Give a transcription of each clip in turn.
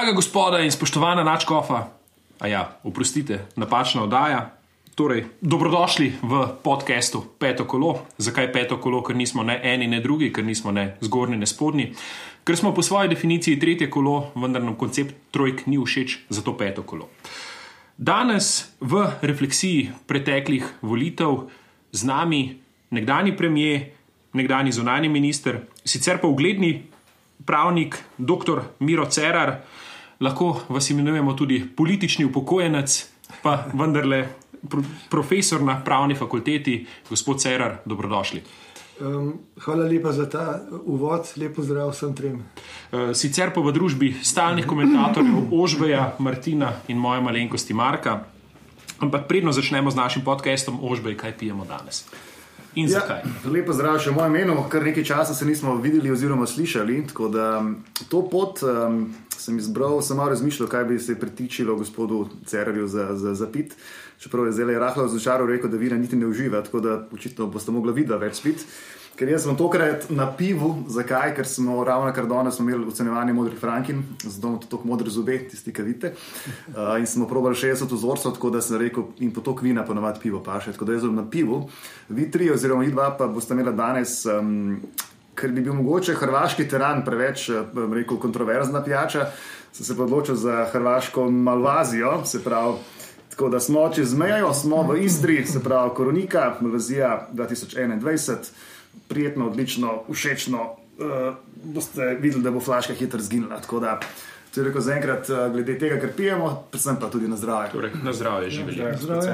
Draga gospoda in spoštovana nadškofa, oprostite, napačna oddaja. Torej, dobrodošli v podcastu Peto kolo. Zakaj peto kolo? Ker nismo ne eni, ne drugi, ker nismo ne zgornji, ne spodnji. Ker smo po svoji definiciji tretje kolo, vendar nam koncept trojk ni všeč, zato peto kolo. Danes v refleksiji preteklih volitev z nami nekdanji premier, nekdanji zunanji minister, sicer pa ugledni pravnik dr. Miro Cerar, lahko vas imenujemo tudi politični upokojenec, pa vendarle profesor na pravni fakulteti. Gospod Cerar, dobrodošli. Hvala lepa za ta uvod, lep pozdrav vsem trem. Sicer pa v družbi stalnih komentatorjev Ožbeja, Martina in moje malenkosti Marka. Ampak predno začnemo z našim podcastom. Ožbej, kaj pijemo danes? In zakaj? Lep pozdrav še v mojem imenu, kar nekaj časa se nismo videli oziroma slišali, tako da to pot sem izbral, sem malo razmišljal, kaj bi se pritičilo gospodu Cerarju za pit, čeprav je zdaj rahlo razočaral, rekel, da vina niti ne uživa, tako da očitno boste mogla vidva več spit. Ker jaz sem tokrat na pivu, zakaj? Ker smo ravno kar danes imeli ocenjevanje modrih frankin, zato imamo toliko modre zobe, tisti, ki vidite. In smo probali 60 vzorcev, tako da sem rekel, in po toliko vina ponovadi pivo paše. Tako da jaz sem na pivu. Vi tri oziroma vi dva pa boste imela danes, ker bi bil mogoče hrvaški teran preveč, rekel, kontroverzna pijača, sem se pa odločil za hrvaško Malvazijo, se pravi, tako da smo čez mejo, smo v Istri, se pravi Koronika, Malvazija 2021, prijetno, odlično, všečno, boste videli, da bo flaška hitro zginila, tako da to je rekel zaenkrat glede tega, kar pijemo, predvsem pa tudi na zdravje. Torej, na zdravje živeli.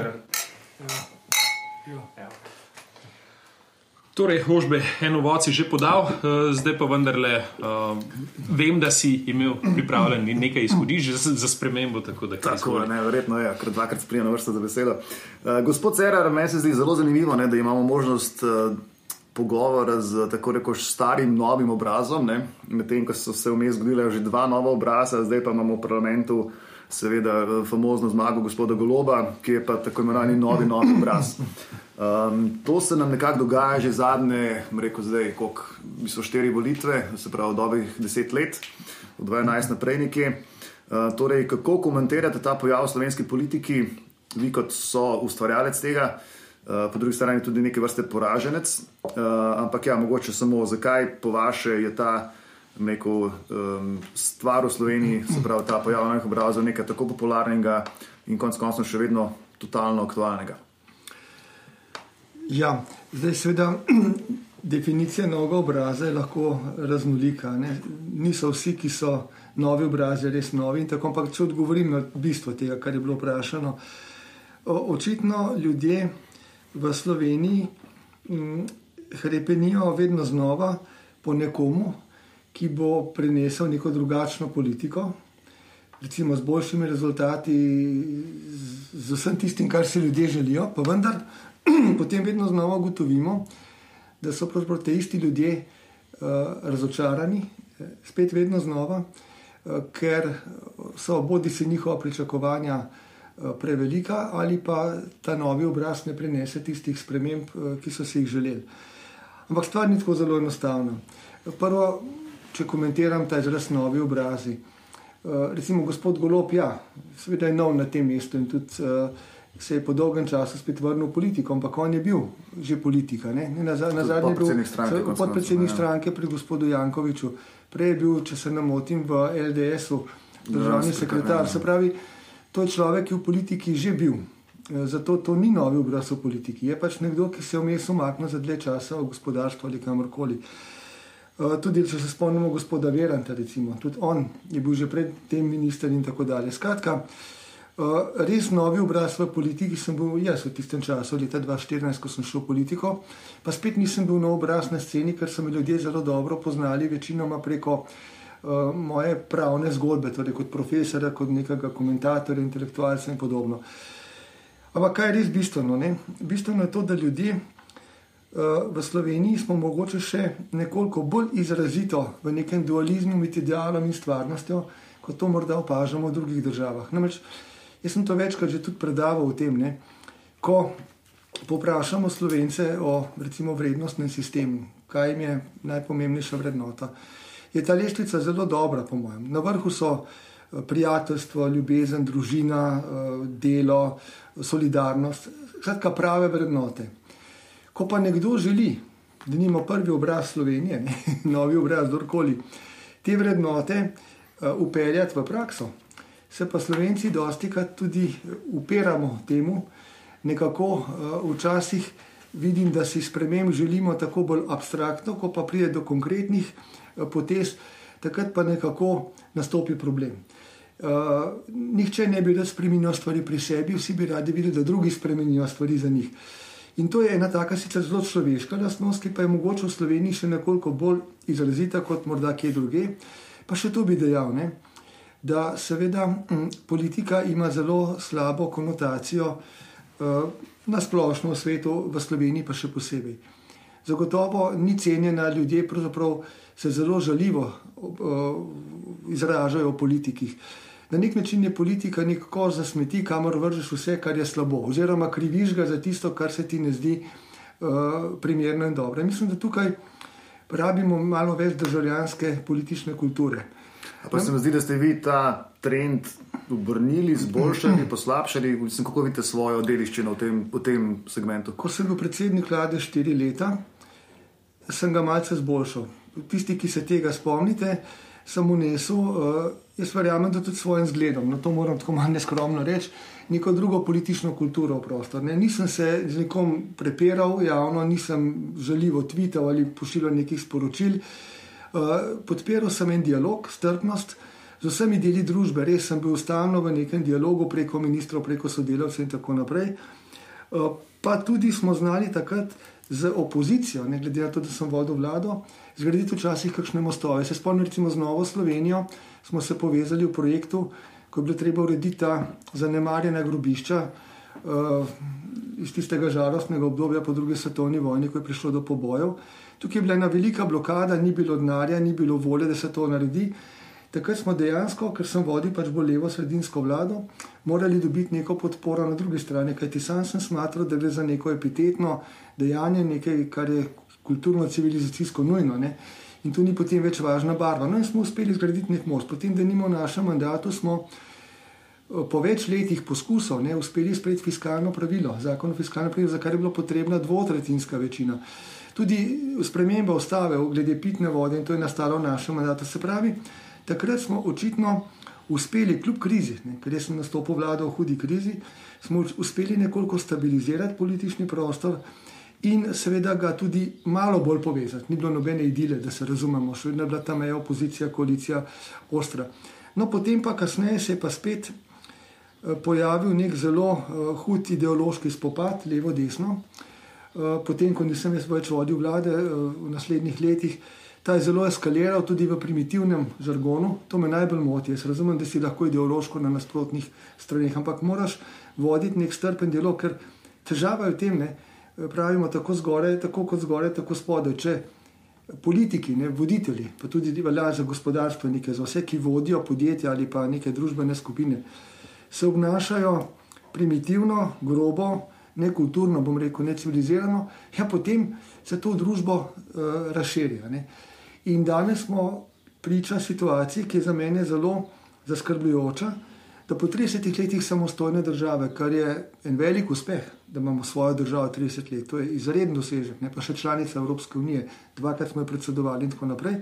Torej, Ožbe, en uvod si že podal, zdaj pa vendarle vem, da si imel pripravljen nekaj izhodišč za spremembo, tako da kaj izvoli. Tako, ne, verjetno je, ker dvakrat sprijeno vrsta za besedo. Gospod Cerar, meni se zdi zelo zanimivo, ne, da imamo možnost pogovora z tako rekoč starim novim obrazom, medtem ko so se vmes zgodile že dva nova obraza, zdaj pa imamo v parlamentu seveda famozno zmago gospoda Goloba, ki je pa tako imenovani novi obraz. To se nam nekako dogaja že zadnje, rekel zdaj, koliko so 4 volitve, se pravi dobrih 10 let, od 2011 naprej nekje. Torej, kako komentirate ta pojav v slovenski politiki, vi kot so ustvarjalec tega, po drugi strani tudi neke vrste poraženec, ampak mogoče samo zakaj po vaše je ta neko stvar v Sloveniji, se pravi ta pojav novih obrazov, nekaj tako popularnega in končno še vedno totalno aktualnega. Ja, zdaj seveda definicija novega obraza je lahko raznolika. Niso vsi, ki so novi obrazi, res novi in tako, ampak če odgovorim na bistvo tega, kar je bilo vprašano. Očitno ljudje v Sloveniji hrepenijo vedno znova po nekomu, ki bo prinesel neko drugačno politiko, recimo z boljšimi rezultati, z vsem tistim, kar si ljudje želijo, pa vendar potem vedno znova ugotovimo, da so pravzaprav te isti ljudje razočarani, spet vedno znova, ker so bodisi njihova pričakovanja prevelika ali pa ta novi obraz ne prinese tistih sprememb, ki so si jih želeli. Ampak stvar ni tako zelo enostavna. Prvo, če komentiram ta izraz novi obrazi, recimo gospod Golob, seveda je nov na tem mestu in tudi se je po dolgem času spet vrnil v politiko, ampak on je bil že politika. Nazadnje je bil podpredsednik stranke pri gospodu Jankoviću, prej je bil, če se ne motim, v LDS-u državni sekretar. Se pravi, to je človek, ki v politiki že bil. Zato to ni novi obraz v politiki. Je pač nekdo, ki se je vmes umaknil za dlje časa v gospodarstvo ali kamorkoli. Tudi, če se spomnimo gospoda Viranta, recimo, tudi on je bil že pred tem minister in tako dalje. Skratka, res novi obraz v politiki sem bil jaz v tistem času, leta 2014, ko sem šel v politiko, pa spet nisem bil nov obraz na sceni, ker so me ljudje zelo dobro poznali, večinoma preko moje pravne zgodbe, torej kot profesora, kot nekega komentatorja, intelektualca in podobno. Ampak kaj je res bistveno? Bistveno je to, da ljudje v Sloveniji smo mogoče še nekoliko bolj izrazito v nekem dualizmu med idealom in stvarnostjo, kot to morda opažamo v drugih državah. Namreč, jaz sem to večkrat že tudi predaval o tem, ko povprašamo Slovence o recimo vrednostnem sistemu, kaj jim je najpomembnejša vrednota, je ta lestvica zelo dobra, po mojem. Na vrhu so prijateljstvo, ljubezen, družina, delo, solidarnost, skratka prave vrednote. Ko pa nekdo želi, da nima prvi obraz Slovenije, ne, novi obraz, kdorkoli, te vrednote upeljati v prakso, se pa Slovenci dostikrat tudi upiramo temu, nekako včasih vidim, da si sprememb želimo tako bolj abstraktno, ko pa pride do konkretnih potez, takrat pa nekako nastopi problem. Nihče ne bi rad spremenil stvari pri sebi, vsi bi radi videli, da drugi spremenijo stvari za njih. In to je ena taka sicer zelo človeška lastnost, ki pa je mogoče v Sloveniji še nekoliko bolj izrazita kot morda kje druge. Pa še to bi dejal, ne, da seveda politika ima zelo slabo konotacijo na splošno v svetu, v Sloveniji pa še posebej. Zagotovo ni cenjena, ljudje pravzaprav se zelo žaljivo izražajo o politikih. Na nek način je politika nek koš za smeti, kamor vržeš vse, kar je slabo, oziroma kriviš ga za tisto, kar se ti ne zdi primerno in dobro. Mislim, da tukaj rabimo malo več državljanske politične kulture. Pa se mi zdi, da ste vi ta trend obrnili, zboljšali, poslabšali, kako vidite svojo dediščino v tem segmentu? Ko sem bil predsednik vlade 4 leta, sem ga malce zboljšal. Tisti, ki se tega spomnite, sem vnesel, jaz verjamem, da tudi svojim zgledom, no to moram tako malo neskromno reči, neko drugo politično kulturo v prostor. Ne? Nisem se z nekom prepiral javno, nisem žaljivo tweetal ali pošiljal nekih sporočil. Podpiral sem en dialog, strpnost z vsemi deli družbe. Res sem bil stalno v nekem dialogu preko ministrov, preko sodelavcev in tako naprej. Pa tudi smo znali takrat z opozicijo, ne glede na to, da sem vodil vlado, zgraditi včasih kakšne mostove. Se spomnim, recimo z Novo Slovenijo smo se povezali v projektu, ko je bilo treba urediti ta zanemarjena grobišča iz tistega žalostnega obdobja po drugi svetovni vojni, ko je prišlo do pobojev. Tukaj je bila ena velika blokada, ni bilo denarja, ni bilo volje, da se to naredi. Takrat smo dejansko, ker sem vodil pač bolj levo-sredinsko vlado, morali dobiti neko podporo na drugi strani, kajti sam sem smatral, da gre za neko epitetno dejanje, nekaj, kar je kulturno-civilizacijsko nujno, ne? In tu ni potem več važna barva. No in smo uspeli zgraditi nek most. Potem, da nimo v našem mandatu, smo po več letih poskusov uspeli sprejeti fiskalno pravilo, zakon o fiskalnem pravilu, za kar je bilo potrebna 2/3 večina. Tudi sprememba ustave glede pitne vode, in to je nastalo v našem mandatu. Se pravi, takrat smo očitno uspeli, kljub krizi, ker jaz sem nastopil vlado v hudi krizi, smo uspeli nekoliko stabilizirati politični prostor in seveda ga tudi malo bolj povezati. Ni bilo nobene idile, da se razumemo, še vedno je bila ta meja opozicija, koalicija ostra. No, potem pa kasneje se je pa spet pojavil nek zelo hud ideološki spopad, levo-desno. Potem, ko nisem jaz več vodil vlade v naslednjih letih, ta je zelo eskaliral tudi v primitivnem žargonu. To me najbolj moti. Jaz razumem, da si lahko ideološko na nasprotnih straneh, ampak moraš voditi nek strpen dialog, ker težava je v tem, pravimo tako zgoraj, tako kot zgoraj, tako spodaj. Če politiki, voditelji, pa tudi velja za gospodarstvenike, za vse, ki vodijo podjetja ali pa neke družbene skupine, se obnašajo primitivno, grobo, nekulturno, bom rekel, necivilizirano, ja, potem se to v družbo razširja. In danes smo priča situaciji, ki je za mene zelo zaskrbljujoča, da po 30 letih samostojne države, kar je en velik uspeh, da imamo svojo državo 30 let, to je izreden dosežek, pa še članica Evropske unije, 2-krat smo jo predsedovali in tako naprej,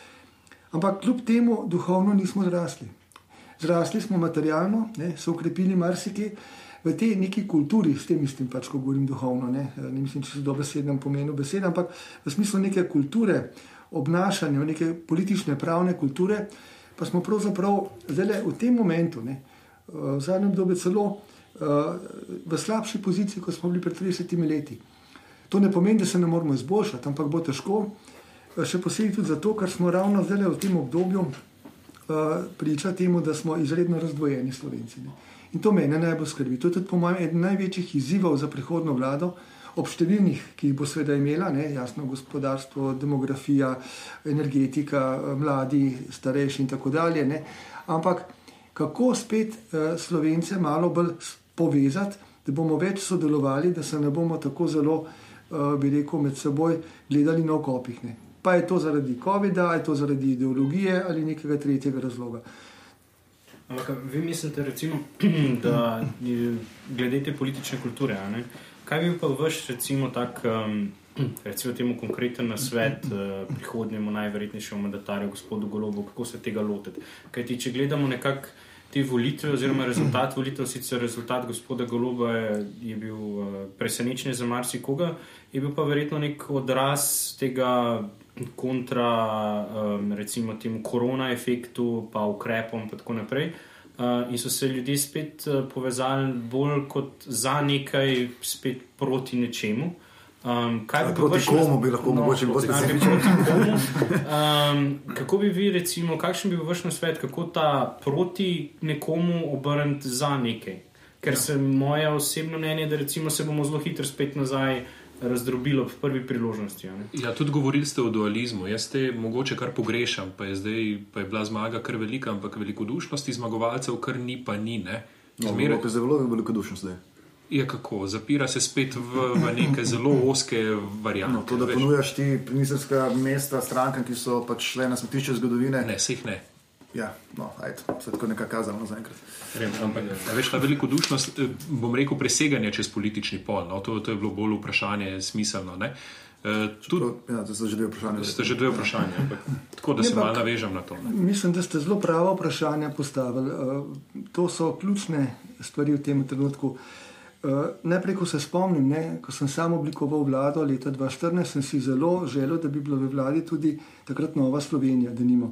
ampak kljub temu duhovno nismo zrasli. Zrasli smo materialno, so ukrepili marsikaj v tej neki kulturi, s tem mislim pač, ko govorim duhovno, ne mislim, če se dobesednem pomenu besede, ampak v smislu neke kulture, obnašanja, neke politične, pravne kulture, pa smo pravzaprav zdaj v tem momentu, v zadnjem obdobju celo v slabši poziciji, kot smo bili pred 30 leti. To ne pomeni, da se ne moramo izboljšati, ampak bo težko, še posebej tudi zato, ker smo ravno zdaj v tem obdobju priča temu, da smo izredno razdvojeni Slovenci. In to mene najbolj skrbi. To je tudi po mojem eden največjih izzivov za prihodno vlado, ob številnih, ki jih bo seveda imela, jasno, gospodarstvo, demografija, energetika, mladi, starejši in tako dalje. Ampak kako spet Slovence malo bolj povezati, da bomo več sodelovali, da se ne bomo tako zelo, bi rekel, med seboj gledali na okopih. Pa je to zaradi COVID-a, je to zaradi ideologije ali nekega tretjega razloga. Ampak vi mislite, recimo, da glede te politične kulture, ne? Kaj bi pa vaš, recimo, tak, recimo temu konkreten nasvet prihodnjemu najverjetnejšemu mandatarju, gospodu Golobu, kako se tega lotiti? Kajti, če gledamo nekako te volitve oziroma rezultat volitev, sicer rezultat gospoda Goloba je bil presenečen za marsikoga, je bil pa verjetno nek odraz tega kontra, recimo temu korona efektu, pa ukrepom, pa tako naprej. In so se ljudje spet povezali bolj kot za nekaj, spet proti nečemu. Proti komu bi lahko mogoče bolj specifično? Kako bi vi, recimo, kakšen bi bil vaš nasvet, kako ta proti nekomu obrniti za nekaj? Ker se moje osebno mnenje, da recimo se bomo zelo hitro spet nazaj razdrobili ob prvi priložnosti. Ja, tudi govorili ste o dualizmu. Jaz te mogoče kar pogrešam, pa je bila zmaga kar velika, ampak velikodušnosti zmagovalcev kar ni, pa ni, ne? Zmeraj je zelo velikodušnost zdaj. Je kako? Zapira se spet v neke zelo oske variante. To, da ponujaš ti ministerska mesta strankam, ki so pač šle na smetišče zgodovine. Ne, se jih ne. Ja, ajde, se tako nekako kazalo zaenkrat. Veš, ta velikodušnost, bom rekel, preseganja čez politični pol, no? To je bilo bolj vprašanje smiselno, ne? To so že dve vprašanje. Ampak tako, da se malo navežem na to. Ne? Mislim, da ste zelo prava vprašanja postavili. To so ključne stvari v tem trenutku. Najprej, ko se spomnim, ko sem sam oblikoval vlado leta 2014, sem si zelo želel, da bi bilo v vladi tudi takrat Nova Slovenija, denimo.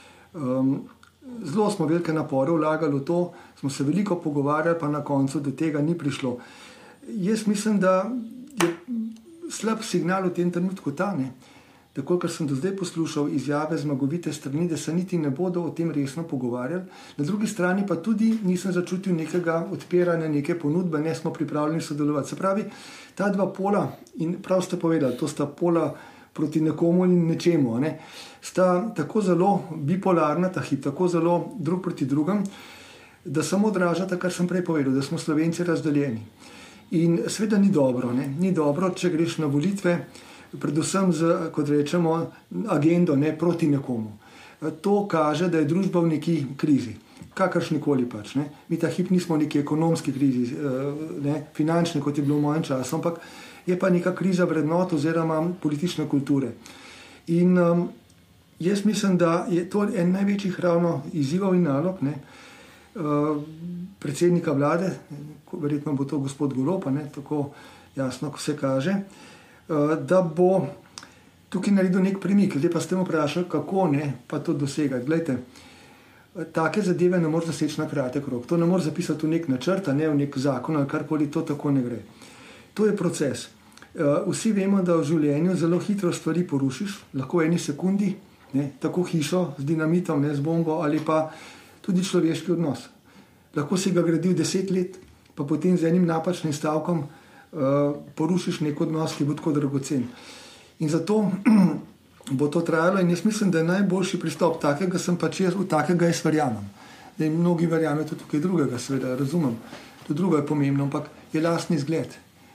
Zelo smo velike napore vlagali v to, smo se veliko pogovarjali, pa na koncu do tega ni prišlo. Jaz mislim, da je slab signal v tem trenutku ta, tako, ker sem do zdaj poslušal izjave zmagovite strani, da se niti ne bodo o tem resno pogovarjali. Na drugi strani pa tudi nisem začutil nekega odpiranja, neke ponudbe, ne smo pripravljeni sodelovati. Se pravi, ta dva pola, in prav ste povedali, to sta pola proti nekomu in nečemu, sta tako zelo bipolarna, ta hip, tako zelo drug proti drugem, da samo odražata, kar sem prej povedal, da smo Slovenci razdeljeni. In seveda ni dobro, ni dobro, če greš na volitve, predvsem z, kot rečemo, agendo proti nekomu. To kaže, da je družba v neki krizi, kakršnikoli pač. Mi ta hip nismo v neki ekonomski krizi, finančni, kot je bilo v mojem času, ampak je pa neka kriza vrednot oziroma politične kulture. In jaz mislim, da je to en največjih ravno izzivov in nalog predsednika vlade, verjetno bo to gospod Golob, tako jasno, ko se kaže, da bo tukaj naredil nek premik. Zdaj pa ste mu vprašali, kako pa to dosegati. Glejte, take zadeve ne moreš zaseči na kratek rok. To ne moreš zapisati v nek načrt, v nek zakon ali karkoli, to tako ne gre. To je proces. Vsi vemo, da v življenju zelo hitro stvari porušiš, lahko v eni sekundi, tako hišo z dinamitom, z bombo ali pa tudi človeški odnos. Lahko si ga gradil 10 let, pa potem z enim napačnim stavkom porušiš nek odnos, ki bo tako dragocen. In zato bo to trajalo in jaz mislim, da je najboljši pristop takega, sem pač jaz v takega jaz verjamem. Da jim mnogi verjame tudi tukaj drugega, seveda razumem. To drugo je pomembno, ampak je lastni zgled.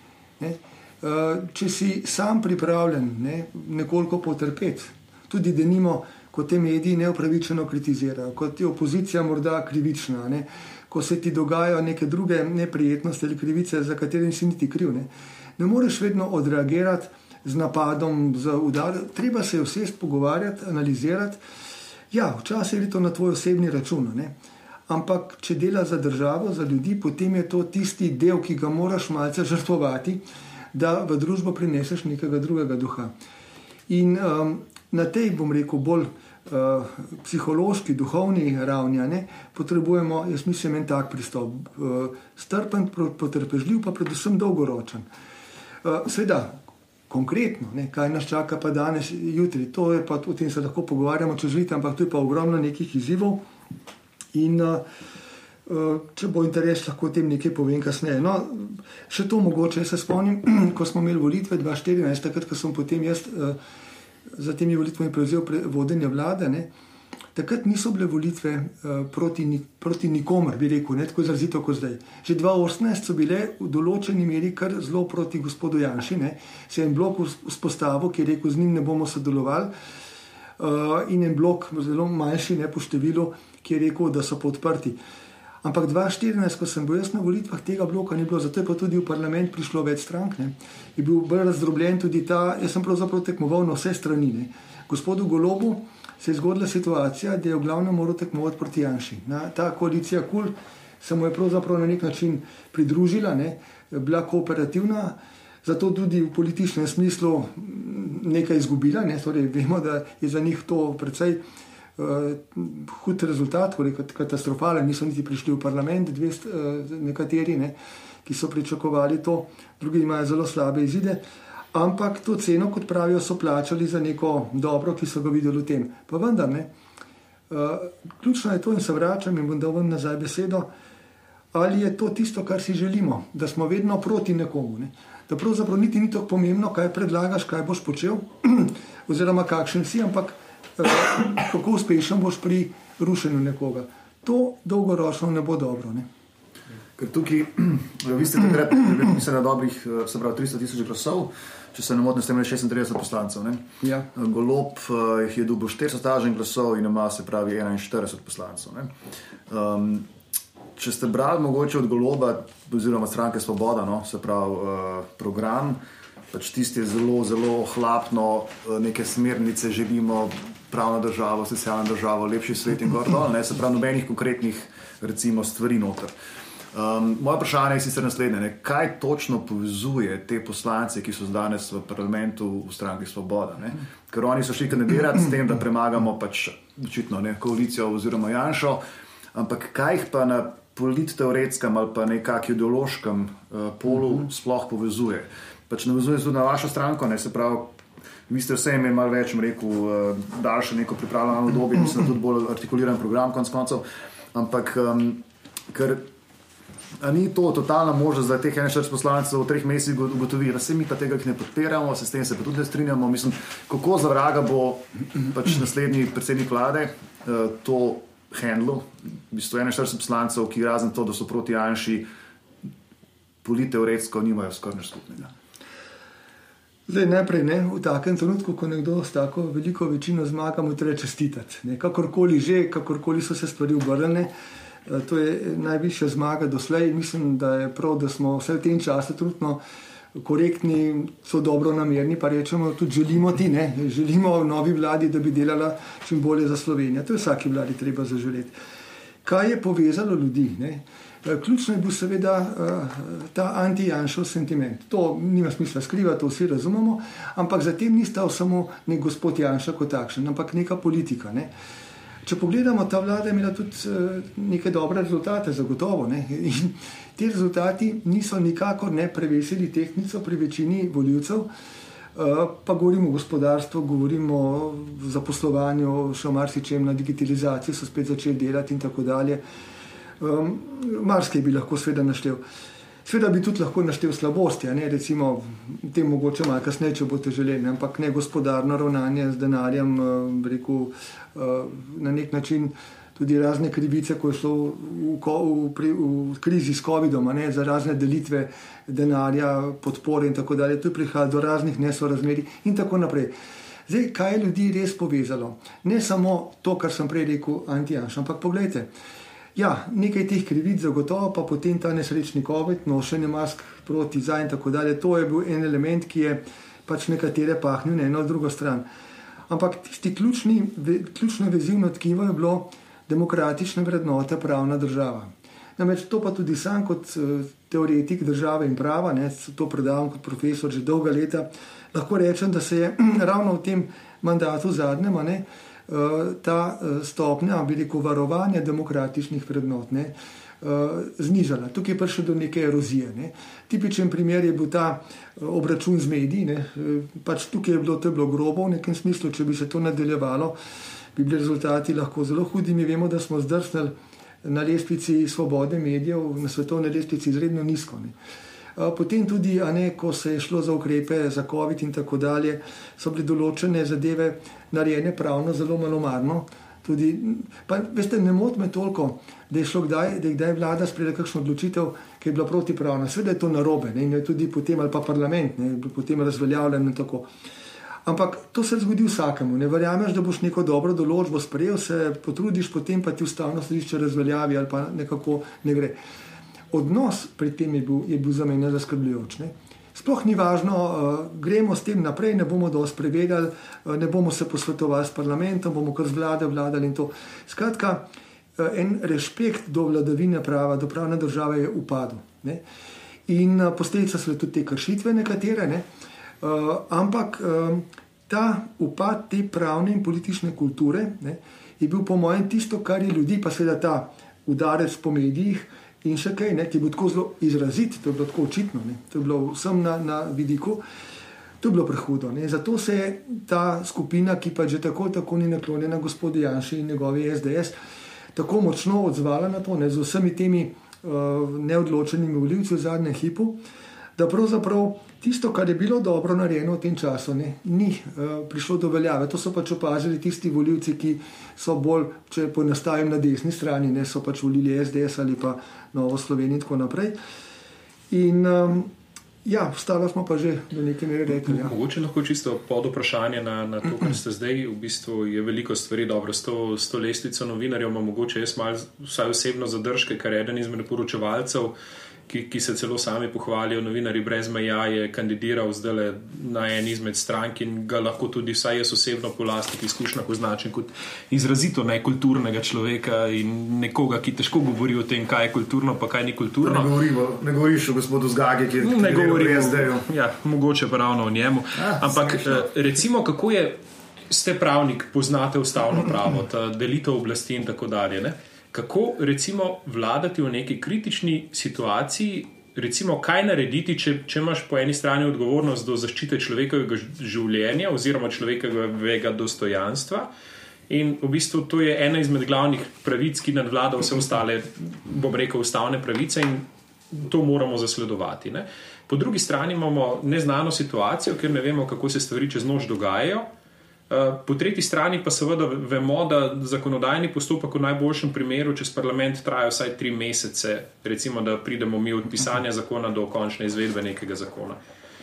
Če si sam pripravljen nekoliko potrpeti, tudi denimo, ko te mediji neupravičeno kritizirajo, kot je opozicija morda krivična, ko se ti dogajajo neke druge neprijetnosti ali krivice, za katere nisi niti kriv. Ne moreš vedno odreagirati z napadom, z udarom. Treba se usesti, pogovarjati, analizirati. Ja, včasih je to na tvoj osebni račun, ampak če dela za državo, za ljudi, potem je to tisti del, ki ga moraš malce žrtvovati, da v družbo prineseš nekega drugega duha. In na tej, bom rekel, bolj psihološki, duhovni ravni potrebujemo, jaz mislim, en tak pristop. Strpen, potrpežljiv, pa predvsem dolgoročen. Seveda, konkretno, kaj nas čaka pa danes, jutri, to je pa, o tem se lahko pogovarjamo, če želite, ampak to je pa ogromno nekih izzivov in če bo interes, lahko o tem nekaj povem kasneje. No, še to mogoče, jaz se spomnim, ko smo imeli volitve 2014, takrat, ko sem potem jaz za temi volitvami prevzel vodenje vlade, takrat niso bile volitve proti nikomer, bi rekel, tako izrazito kot zdaj. Že 2018 so bile v določeni meri kar zelo proti gospodu Janši, se je en blok vzpostavil, ki je rekel, z njim ne bomo sodelovali, in en blok zelo manjši po številu, ki je rekel, da so podprti. Ampak 2014, ko sem bil jaz na volitvah, tega bloka ni bilo, zato je pa tudi v parlament prišlo več strank. Ne. Je bil bolj razdrobljen tudi jaz sem pravzaprav tekmoval na vse strani. Ne. Gospodu Golobu se je zgodila situacija, da je v glavnem moral tekmovati proti Janši. Ta koalicija KUL se mu je pravzaprav na nek način pridružila, ne, bila kooperativna, zato tudi v političnem smislu nekaj izgubila. Ne. Torej, vemo, da je za njih to precej hud rezultat, katastrofalen, niso niti prišli v parlament, nekateri, ne, ki so pričakovali to, drugi imajo zelo slabe izide, ampak to ceno, kot pravijo, so plačali za neko dobro, ki so ga videli v tem. Pa vendar, ne, ključno je to, in se vračam in bom dal vam nazaj besedo, ali je to tisto, kar si želimo, da smo vedno proti nekomu, ne? Da pravzaprav niti ni tako pomembno, kaj predlagaš, kaj boš počel, oziroma kakšen si, ampak kako uspešen boš pri rušenju nekoga. To dolgoročno ne bo dobro. Ne? Ker tukaj, vi ste takrat mislili na dobrih, se pravi, 300,000 glasov, če se ne motim, ste imeli 36 poslancev. Ne? Ja. Golob jih je dobil 400 glasov in ima, se pravi, 41 poslancev. Ne? Če ste brali mogoče od Goloba, oziroma stranke Svoboda, no, se pravi, program, pač tisti je zelo, zelo hlapno, neke smernice želimo, pravno državo, socialno državo, lepši svet in gor dol, ne, se pravi, nobenih konkretnih, recimo, stvari noter. Moje vprašanje je sicer naslednje, ne, kaj točno povezuje te poslance, ki so danes v parlamentu v stranki Svoboda, ne? Ker oni so šli kandidirati s tem, da premagamo pač očitno ne, koalicijo oziroma Janšo, ampak kaj jih pa na politteoretskem ali pa nekak ideološkem polu sploh povezuje. Pač navezuje se tudi na vašo stranko, ne, se pravi, vi ste vse imeli malo več, rekel, daljše neko pripravljeno obdobje, mislim, tudi bolj artikuliran program konec koncev, ampak ker ni to totalna možnost, da teh 41 poslancev v 3 mesecih ugotovi, da se mi pa tega ne podpiramo, se s tem se pa tudi ne strinjamo, mislim, kako za vraga bo pač naslednji predsednik vlade to handlu, v bistvu 41 poslancev, ki razen to, da so proti Janši, politteoretsko nimajo skoraj nič skupnega. Zdaj, najprej, ne, v takem trenutku, ko nekdo s tako veliko večino zmaga, mu treba čestitati. Ne, kakorkoli že, kakorkoli so se stvari obrnile, to je najvišja zmaga doslej. Mislim, da je prav, da smo vse v tem času trudno korektni, so dobro namerni, pa rečemo, tudi želimo želimo novi vladi, da bi delala čim bolje za Slovenijo. To je vsaki vladi treba zaželeti. Kaj je povezalo ljudi? Ne? Ključno je bil seveda ta anti-Janšov sentiment. To nima smisla skrivati, to vsi razumemo, ampak zatem ni stal samo nek gospod Janša kot takšen, ampak neka politika. Ne? Če pogledamo, ta vlada je imela tudi neke dobre rezultate, zagotovo. Ne? In ti rezultati niso nikakor ne prevesili tehtnico pri večini volivcev, pa govorimo o gospodarstvu, govorimo o zaposlovanju, še o marsičem, na digitalizaciji so spet začeli delati in tako dalje. Marsikaj bi lahko sveda naštel. Sveda bi tudi lahko naštel slabosti, ne? Recimo tem mogoče malo kasneje, če boste želeli, ampak ne gospodarno ravnanje z denarjem, rekel, na nek način tudi razne krivice, ko je šlo v krizi s COVID-om, ne? Za razne delitve denarja, podpore in tako dalje. Tu je prihajalo do raznih nesorazmerij in tako naprej. Zdaj, kaj je ljudi res povezalo? Ne samo to, kar sem prej rekel, anti-Janša, ampak pogledajte, ja, nekaj teh krivic zagotovo, pa potem ta nesrečni COVID, nošenje mask proti za in tako dalje, to je bil en element, ki je pač nekatere pahnil na eno ali drugo stran. Ampak tisti ključno vezivno tkivo je bilo demokratične vrednote, pravna država. Namreč to pa tudi sam kot teoretik države in prava, ne, to predavam kot profesor že dolga leta, lahko rečem, da se je ravno v tem mandatu zadnjem, ne, ta stopnja, bi rekel, varovanja demokratičnih vrednot, ne, znižala. Tukaj je prišlo do neke erozije. Ne. Tipičen primer je bil ta obračun z mediji. Ne. Pač tukaj je bilo grobo v nekem smislu, če bi se to nadaljevalo, bi bili rezultati lahko zelo hudi. Mi vemo, da smo zdrsnili na lestvici svobode medijev, na svetovni lestvici izredno nizko. Ne. Potem tudi, ko se je šlo za ukrepe, za COVID in tako dalje, so bile določene zadeve narejene pravno zelo malomarno. Tudi, pa veste, ne moti me toliko, da je šlo kdaj vlada sprejela kakšno odločitev, ki je bila protipravna. Seveda je to narobe, ne, in je tudi potem, ali pa parlament, ne, potem razveljavljen in tako. Ampak to se zgodi vsakemu. Ne verjameš, da boš neko dobro določbo sprejel, se potrudiš, potem pa ti ustavno sodišče razveljavi ali pa nekako ne gre. Odnos pri tem je bil za mene zaskrbljujoč. Sploh ni važno, gremo s tem naprej, ne bomo dosti prevedali, ne bomo se posvetovali s parlamentom, bomo kar z vlade vladali in to. Skratka, en respekt do vladavine prava, do pravne države je upadel. In posledica so tudi te kršitve nekatere, ampak ta upad te pravne in politične kulture je bil po mojem tisto, kar je ljudi, pa seveda ta udarec po medijih in še kaj, ki je bil tako zelo izrazit, to je bilo tako očitno, to je bilo vsem na vidiku, to je bilo prehudo. Zato se je ta skupina, ki pa že tako ni naklonjena gospodu Janši in njegovi SDS, tako močno odzvala na to, z vsemi temi neodločenimi volivci v zadnjem hipu, da pravzaprav tisto, kar je bilo dobro narejeno v tem času, ni prišlo do veljave. To so pač opazili tisti volivci, ki so bolj, če poenostavim, na desni strani, so pač volili SDS ali pa Novo Slovenijo in tako naprej. In ostalo smo pa že do neke mere rekli. Mogoče lahko čisto pod vprašanje na to, kar ste zdaj. V bistvu je veliko stvari dobro. S to lestvico novinarjev ima mogoče jaz malo vsaj osebno zadržke, kar je eden izmed poročevalcev, ki se celo sami pohvalijo, novinarji brez meja je kandidiral zdaj na eni izmed strank in ga lahko tudi vsaj jaz osebno po lastnih izkušnjah označim kot izrazito nekulturnega človeka in nekoga, ki težko govori o tem, kaj je kulturno, pa kaj ni kulturno. Ne govoriš o gospodu Zgagi, ki ne govori o SD-ju. Ja, mogoče pa ravno o njemu. Ampak recimo, kako je, ste pravnik, poznate ustavno pravo, ta delitev oblasti in tako dalje, Kako recimo vladati v neki kritični situaciji, recimo kaj narediti, če imaš po eni strani odgovornost do zaščite človekovega življenja oziroma človekovega dostojanstva in v bistvu to je ena izmed glavnih pravic, ki nadvlada vse ostale, bom rekel, ustavne pravice in to moramo zasledovati. Po drugi strani imamo neznano situacijo, ker ne vemo, kako se stvari čez noč dogajajo. Po tretji strani pa seveda vemo, da zakonodajni postopek v najboljšem primeru čez parlament traja vsaj 3 mesece, recimo, da pridemo mi od pisanja zakona do končne izvedbe nekega zakona.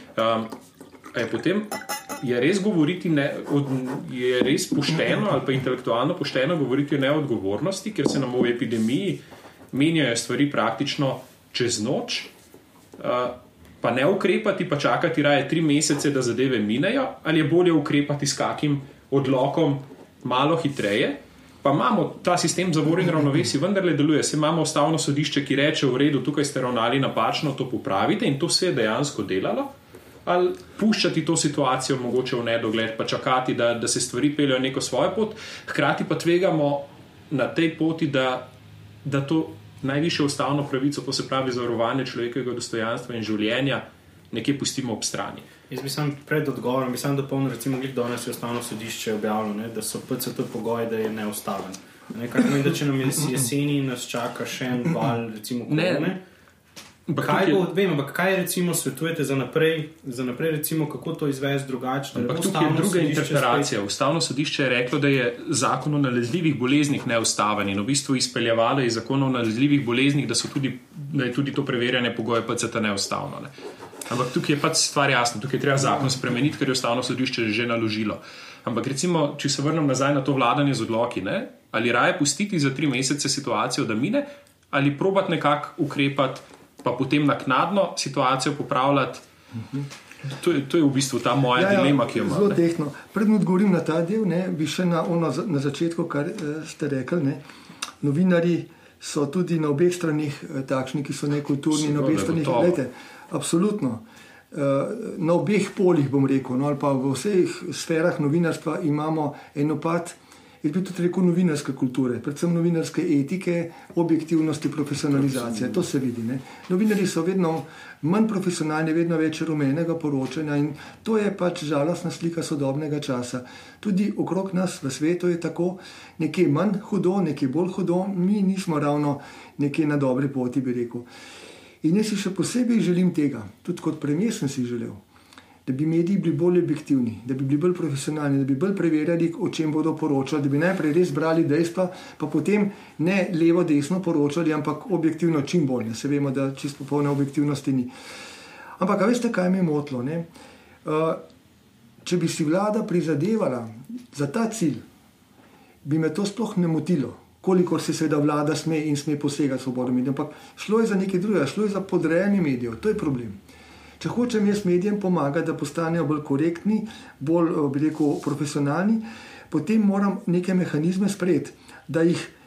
Potem je res govoriti, je res pošteno ali pa intelektualno pošteno govoriti o neodgovornosti, ker se nam v epidemiji menjajo stvari praktično čez noč, pa ne ukrepati, pa čakati raje 3 mesece, da zadeve minejo, ali je bolje ukrepati s kakim odlokom malo hitreje, pa imamo ta sistem zavor in ravnovesij, vendarle deluje. Se imamo ustavno sodišče, ki reče, v redu, tukaj ste ravnali napačno, to popravite in to se je dejansko delalo, ali puščati to situacijo mogoče v nedogled, pa čakati, da se stvari peljajo neko svojo pot, hkrati pa tvegamo na tej poti, da to najvišjo ustavno pravico, to se pravi zavarovanje človekovega dostojanstva in življenja, nekje pustimo ob strani. Jaz bi sam pred odgovorom, dopolnil, recimo, danes je ustavno sodišče objavilo, da so PCT pogoji, da je neustaven. Kar pomeni, da če nam jeseni nas čaka še en val, recimo, korone. Kaj recimo svetujete za naprej, recimo, kako to izvesti drugače? Ampak tukaj je druga interpretacija. Ustavno sodišče je reklo, da je zakon o nalezljivih boleznih neustaven in v bistvu izpeljevalo je zakon o nalezljivih boleznih, da je tudi to preverjanje pogoje PCT neustavno. Ampak tukaj je pač stvar jasna, tukaj je treba zakon spremeniti, ker je ustavno sodišče že naložilo. Ampak recimo, če se vrnem nazaj na to vladanje z odloki, ali raje pustiti za 3 mesece situacijo, da mine, ali probati nekako ukrepati, pa potem naknadno situacijo popravljati. To je v bistvu ta moja dilema, ki jo imam. Zelo tehtno. Predno odgovorim na ta del, bi še na začetku, kar ste rekli, novinarji so tudi na obeh stranih takšni, ki so nekulturni, na obeh stranih, gledajte, absolutno. Na obeh polih, bom rekel, ali pa v vseh sferah novinarstva imamo en upad, jaz bi tudi rekel novinarske kulture, predvsem novinarske etike, objektivnosti, profesionalizacije. To se vidi. Novinarji so vedno manj profesionalni, vedno več rumenega poročanja in to je pač žalostna slika sodobnega časa. Tudi okrog nas v svetu je tako, nekje manj hudo, nekje bolj hudo, mi nismo ravno nekje na dobri poti, bi rekel. In jaz si še posebej želim tega, tudi kot premier sem si želel, da bi mediji bili bolj objektivni, da bi bili bolj profesionalni, da bi bolj preverjali, o čem bodo poročali, da bi najprej res brali dejstva, pa potem ne levo-desno poročali, ampak objektivno čim bolj. Se vemo, da čisto popolne objektivnosti ni. Ampak, a veste, kaj me je motilo? če bi si vlada prizadevala za ta cilj, bi me to sploh ne motilo, kolikor se seveda vlada sme in sme posegati svobodo medijev. Ampak šlo je za nekaj drugega, šlo je za podrejanje medijev, to je problem. Če hočem jaz medijem pomagati, da postanejo bolj korektni, bolj, bi rekel, profesionalni, potem moram neke mehanizme sprejeti, da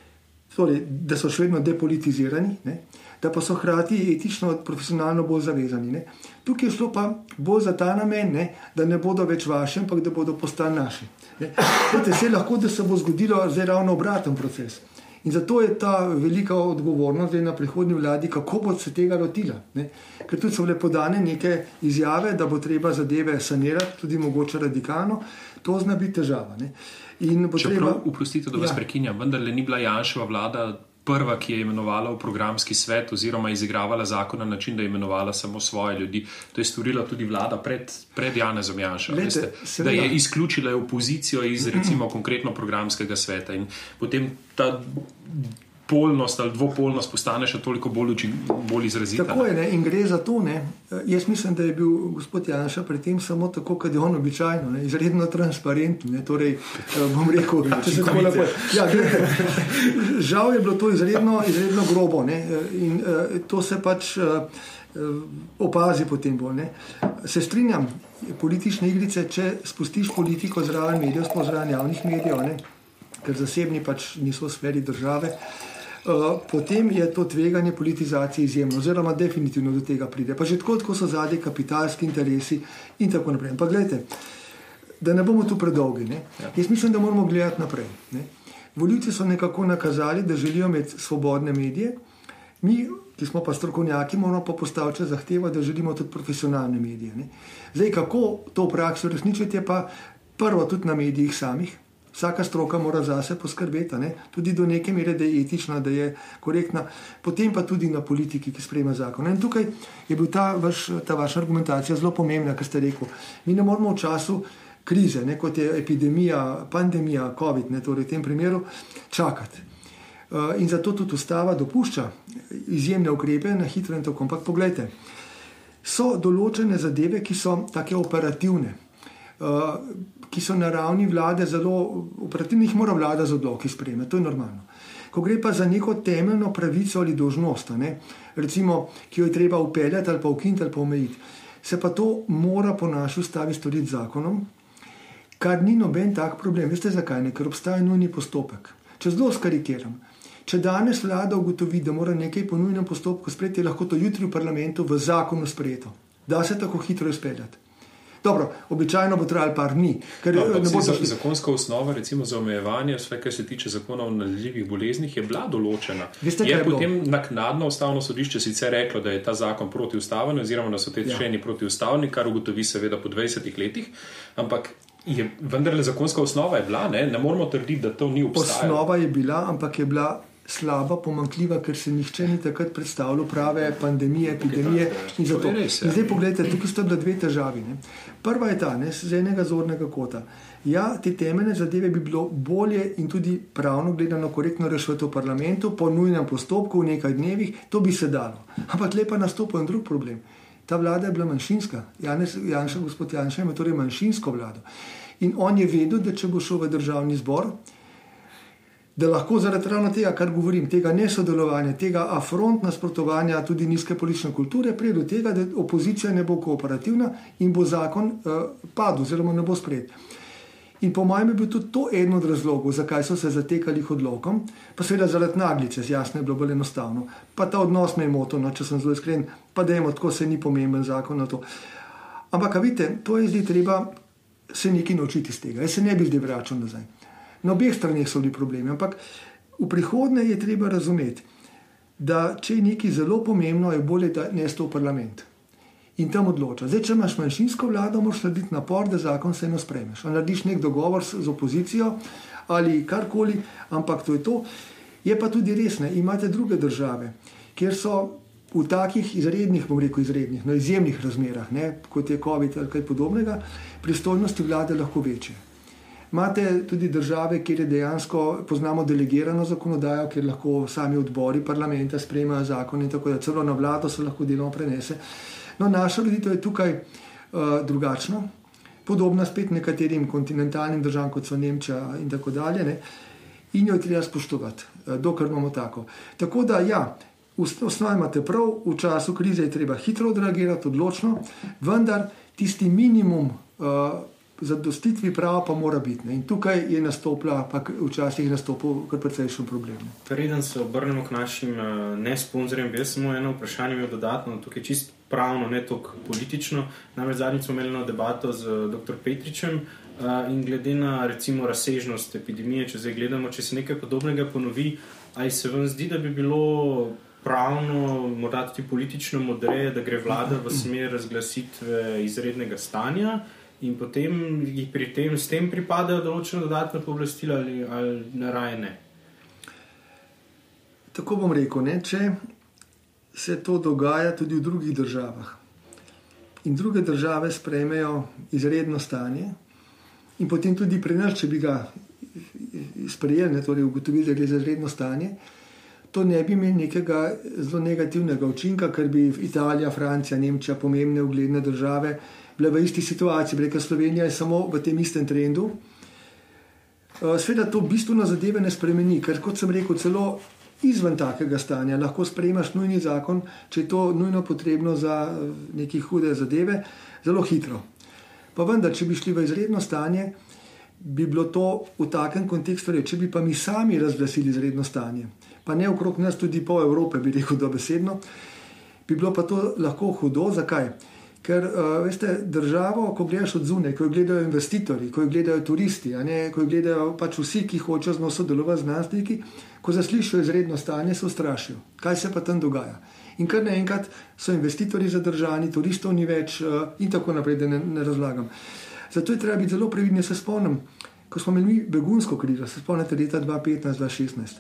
so še vedno depolitizirani, ne? Da pa so hkrati etično, profesionalno bolj zavezani. Ne? Tukaj je šlo pa bolj za ta namen, ne? Da ne bodo več vaši, ampak da bodo postali naši. Se lahko, da se bo zgodilo zdaj ravno obraten proces. In zato je ta velika odgovornost zdaj na prihodnji vladi, kako bo se tega lotila. Ne? Ker tudi so bile podane neke izjave, da bo treba zadeve sanirati, tudi mogoče radikalno, to zna biti težava. Ne? Čeprav, oprostite, da vas prekinjam, vendar le ni bila Janševa vlada prva, ki je imenovala v programski svet oziroma izigravala zakon na način, da je imenovala samo svoje ljudi. To je storila tudi vlada pred Janezom Janšo. Da je izključila opozicijo iz recimo konkretno programskega sveta in potem ta polnost ali dvopolnost postane še toliko bolj izrazita. Tako je, ne? In gre za to, ne? Jaz mislim, da je bil gospod Janša pri tem samo tako, kot je on običajno, ne? Izredno transparenten, ne? Torej, bom rekel, če se tako lepo... Ja, žal je bilo to izredno grobo, ne? In to se pač opazi potem bolj, ne? Se strinjam, politične igrice, če spustiš politiko zraven medijev, sploh zraven javnih medijev, ne? Ker zasebni pač niso v sferi države, potem je to tveganje politizacije izjemno, oziroma definitivno do tega pride. Pa že tako so zadnji kapitalski interesi in tako naprej. Pa gledajte, da ne bomo tu predolgi. Ne? Ja. Jaz mislim, da moramo gledati naprej. Ne? Volivci so nekako nakazali, da želijo imeti svobodne medije. Mi, ki smo pa strokovnjaki, moramo pa postaviti zahtevo, da želimo tudi profesionalne medije. Ne? Zdaj, kako to v praksi uresničiti, je pa prvo tudi na medijih samih. Vsaka stroka mora zase poskrbeti, ne? Tudi do neke mere, da je etična, da je korektna, potem pa tudi na politiki, ki sprejema zakon. In tukaj je bil ta vaša argumentacija zelo pomembna, kar ste rekel. Mi ne moramo v času krize, ne, kot je epidemija, pandemija, COVID, ne, torej v tem primeru, čakati. In zato tudi ustava dopušča izjemne ukrepe na hitro in tako. Ampak pogledajte, so določene zadeve, ki so take operativne, ki so na ravni vlade zelo operativnih, mora vlada z odloki sprejemati, to je normalno. Ko gre pa za neko temeljno pravico ali dolžnost, ne, recimo, ki jo je treba upeljati ali pa ukiniti ali pa omejiti, se pa to mora po naši ustavi storiti zakonom, kar ni noben tak problem. Veste zakaj? Ne? Ker obstaja nujni postopek. Če zelo skarikiram, če danes vlada ugotovi, da mora nekaj po nujnem postopku sprejeti, je lahko to jutri v parlamentu v zakonu sprejeto. Da se tako hitro izpeljati. Dobro, običajno bo trajalo par dni. Zakonska osnova, recimo za omejevanje, vse, kar se tiče zakona o nalezljivih boleznih, je bila določena. Je potem naknadno ustavno sodišče sicer reklo, da je ta zakon protiustaven, oziroma da so te členi protiustavni, kar ugotovi seveda po 20 letih, ampak vendarle zakonska osnova je bila, ne moramo trditi, da to ni obstajalo. Osnova je bila, ampak je bila slaba, pomanjkljiva, ker se nihče ni takrat predstavljal prave pandemije, epidemije in zato. In zdaj pogledajte, tukaj sta bila dve težavi. Ne. Prva je ta, ne, z enega zornega kota. Ja, te temeljne zadeve bi bilo bolje in tudi pravno gledano korektno rešiti v parlamentu, po nujnem postopku v nekaj dnevih, to bi se dalo. Ampak lepa nastopa en drug problem. Ta vlada je bila manjšinska. Gospod Janša ima torej manjšinsko vlado. In on je vedel, da če bo šel v državni zbor, da lahko zaradi ravno tega, kar govorim, tega nesodelovanja, tega afront nasprotovanja tudi nizke politične kulture, prije do tega, da opozicija ne bo kooperativna in bo zakon padel, oziroma ne bo sprejet. In po mojem je bil tudi to eden od razlogov, zakaj so se zatekali k odlokom, pa seveda zaradi naglice, jasno je bilo bolj enostavno. Pa ta odnos me je motil, če sem zelo iskren, pa dajmo, tako se ni pomemben zakon na to. Ampak, vidite, to je zdaj treba se nekaj naučiti iz tega. Jaz se ne bi zdaj vračal nazaj. Na obeh straneh so bili problemi, ampak v prihodnje je treba razumeti, da če je nekaj zelo pomembno, je bolje, da neste v parlament in tam odloča. Zdaj, če imaš manjšinsko vlado, moraš narediti napor, da zakon se eno sprejmeš. Narediš nek dogovor z opozicijo ali karkoli, ampak to je to. Je pa tudi res, ne, imate druge države, kjer so v takih izrednih, izjemnih razmerah, ne, kot je COVID ali kaj podobnega, pristojnosti vlade lahko večje. Imate tudi države, kjer je dejansko, poznamo delegirano zakonodajo, kjer lahko sami odbori parlamenta sprejemajo zakon in tako da celo na vlado se lahko deloma prenese. No, naša ureditev je tukaj drugačna. podobna spet nekaterim kontinentalnim državam, kot so Nemčija in tako dalje, ne? In jo je treba spoštovati, dokler imamo tako. Tako da ja, v osnovi imate prav, v času krize je treba hitro odreagirati, odločno, vendar tisti minimum zadostitvi prava pa mora biti. Ne? In tukaj je nastopila, pa včasih nastopil kar precejšen problem. Preden se obrnemo k našim nesponzorjem, bi jaz samo eno vprašanje imel dodatno, tukaj čist pravno, ne toliko politično. Namreč zadnjič smo imeli eno debato z dr. Petričem in glede na recimo razsežnost epidemije, če zdaj gledamo, če se nekaj podobnega ponovi, ali se vam zdi, da bi bilo pravno, morda tudi politično modreje, da gre vlada v smer razglasitve izrednega stanja in potem jih pri tem s tem pripadajo določene dodatne pooblastila ali naraje ne? Tako bom rekel, ne, če se to dogaja tudi v drugih državah in druge države sprejmejo izredno stanje in potem tudi pri nas, če bi ga sprejeli, torej ugotovili, da gre za izredno stanje, to ne bi imeli nekega zelo negativnega učinka, ker bi Italija, Francija, Nemčija, pomembne ugledne države, bile v isti situaciji, reka Slovenija je samo v tem istem trendu. Sveda to bistveno zadeve ne spremeni, ker kot sem rekel, celo izven takega stanja lahko sprejemaš nujni zakon, če je to nujno potrebno za neke hude zadeve, zelo hitro. Pa vendar, če bi šli v izredno stanje, bi bilo to v takem kontekstu, če bi pa mi sami razglasili izredno stanje, pa ne okrog nas tudi pol Evrope, bi rekel dobesedno, bi bilo pa to lahko hudo. Zakaj? Ker, veste, državo, ko gledaš od zunaj, ko jo gledajo investitorji, ko jo gledajo turisti, ko jo gledajo pač vsi, ki hočejo z njo sodelovati znanstveniki, ko zaslišijo izredno stanje, se ustrašijo. Kaj se pa tam dogaja? In kar naenkrat so investitorji zadržani, turistov ni več in tako naprej, da ne razlagam. Zato je treba biti zelo previdni. Se spomnim, ko smo imeli begunsko krizo, se spomnite leta 2015-2016.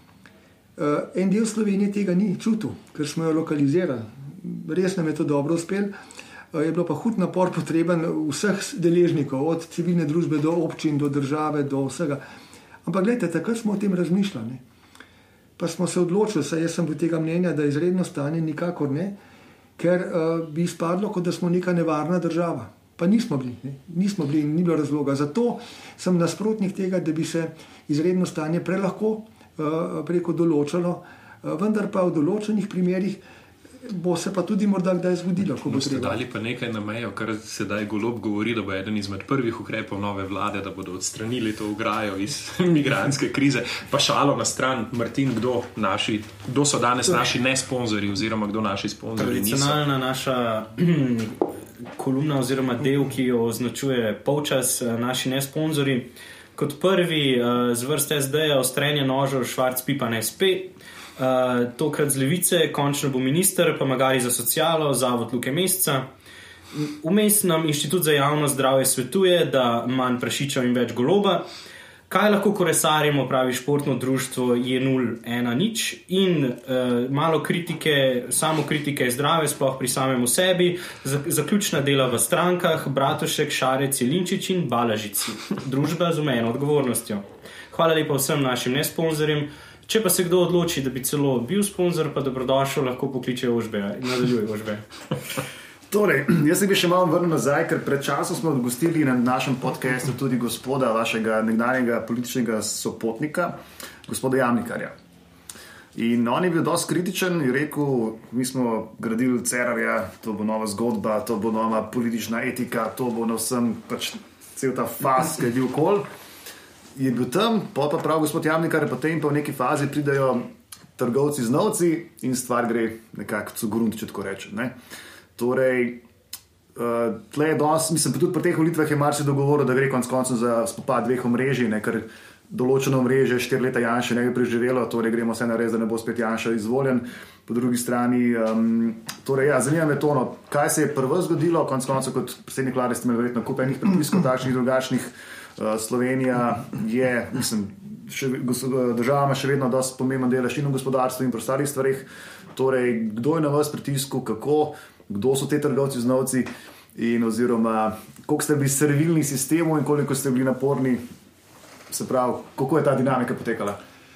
En del Slovenije tega ni čutil, ker smo jo lokalizirali. Res nam je to dobro uspelo. Je bilo pa hud napor potreben vseh deležnikov, od civilne družbe do občin, do države, do vsega. Ampak gledajte, takrat smo o tem razmišljali. Pa smo se odločili, saj jaz sem bil tega mnenja, da izredno stanje nikakor ne, ker bi izpadlo, kot da smo neka nevarna država. Pa nismo bili in ni bilo razloga. Zato sem nasprotnik tega, da bi se izredno stanje prelahko preko določalo, vendar pa v določenih primerih bo se pa tudi morda kdaj zgodilo. Ste dali pa nekaj na mejo, kar sedaj Golob govori, da bo eden izmed prvih ukrepov nove vlade, da bodo odstranili to ograjo iz migrantske krize. Pa šalo na stran, Martin, kdo so danes naši nesponzori oziroma kdo naši sponzori niso? Tradicionalna naša kolumna oziroma del, ki jo označuje polčas, naši nesponzori. Kot prvi z vrst SD-ja ostrenje nožev Švarc Pipan SP, tokrat z Levice, končno bo minister, pa magari za socialo, Zavod Luke Mesca. Vmes nam Inštitut za javno zdravje svetuje, da manj prašičev in več Goloba. Kaj lahko kolesarimo, pravi športno društvo J010 in malo kritike, samo kritike je zdrave, sploh pri samemu sebi, zaključna dela v strankah, Bratušek, Šarec, Jelinčič in Balažici. Družba z omejeno odgovornostjo. Hvala lepa vsem našim nesponzorjem. Če pa se kdo odloči, da bi celo bil sponzor, pa dobrodošel, lahko pokliče Ožbeja. Nadaljuje Ožbeja. Torej, jaz se bi še malo vrnil nazaj, ker pred časom smo gostili na našem podcastu tudi gospoda, vašega nekdanjega političnega sopotnika, gospoda Jamnikarja. In on je bil dosti kritičen in rekel, mi smo gradili Cerarja, to bo nova zgodba, to bo nova politična etika, to bo na vsem, pač cel ta faz, ki je bil okol. Je bil tam, pa prav gospod Jamnikar, potem pa v neki fazi pridajo trgovci z novci in stvar gre nekako cugrunt, če tako rečem, ne. Torej, tle je dosti, mislim, tudi pri teh volitvah je marsikaj dogovoril, da gre konec koncev za spopad dveh omrežij, ker določeno omrežje 4 leta Janše ne bi preživelo, torej gremo vse narediti, da ne bo spet Janša izvoljen. Po drugi strani, torej ja, zanima me to, kaj se je prvo zgodilo, konec koncev kot predsednik vlade ste imeli verjetno kup enih predpiskov, takšnih drugačnih. Slovenija je, mislim, država ima še vedno dosti pomemben delež in v gospodarstvu in pri ostalih stvareh. Torej, kdo je na vas pritisku, kako, kdo so te trgovci z novci in oziroma koliko ste bili servilni sistemu in koliko ste bili naporni, se pravi, kako je ta dinamika potekala?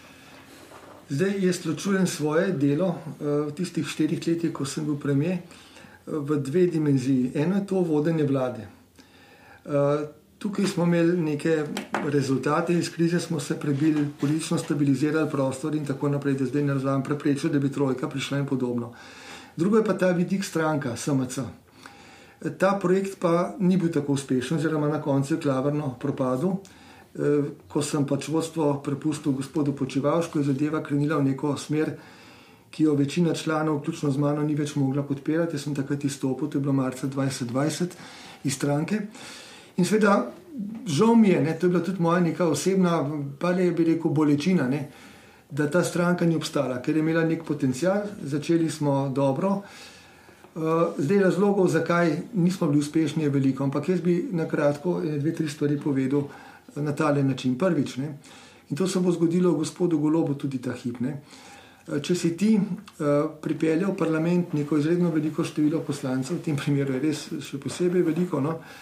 Zdaj, jaz ločujem svoje delo v tistih 4 letih, ko sem bil premier, v 2 dimenziji. Eno je to vodenje vlade. Tukaj smo imeli neke rezultate, iz krize smo se prebili, politično stabilizirali prostor in tako naprej, da zdaj ne razumem preprečil, da bi trojka prišla in podobno. Drugo je pa ta vidik stranka, SMC. Ta projekt pa ni bil tako uspešen, oziroma na koncu je klavrno propadel. Ko sem pač vodstvo prepustil gospodu Počivalšku, je zadeva krenila v neko smer, ki jo večina članov, vključno z mano, ni več mogla podpirati. Jaz sem takrat izstopil, to je bilo marca 2020 iz stranke. In seveda, žal mi je, to je bila tudi moja neka osebna, pa ne bi rekel bolečina, da ta stranka ni obstala, ker je imela nek potencial, začeli smo dobro. Zdaj razlogov, zakaj nismo bili uspešni, je veliko, ampak jaz bi na kratko 2-3 stvari povedal na tale način. Prvič, in to se bo zgodilo gospodu Golobu tudi ta hip. Če si ti pripeljal v parlament neko izredno veliko število poslancev, v tem primeru je res še posebej veliko,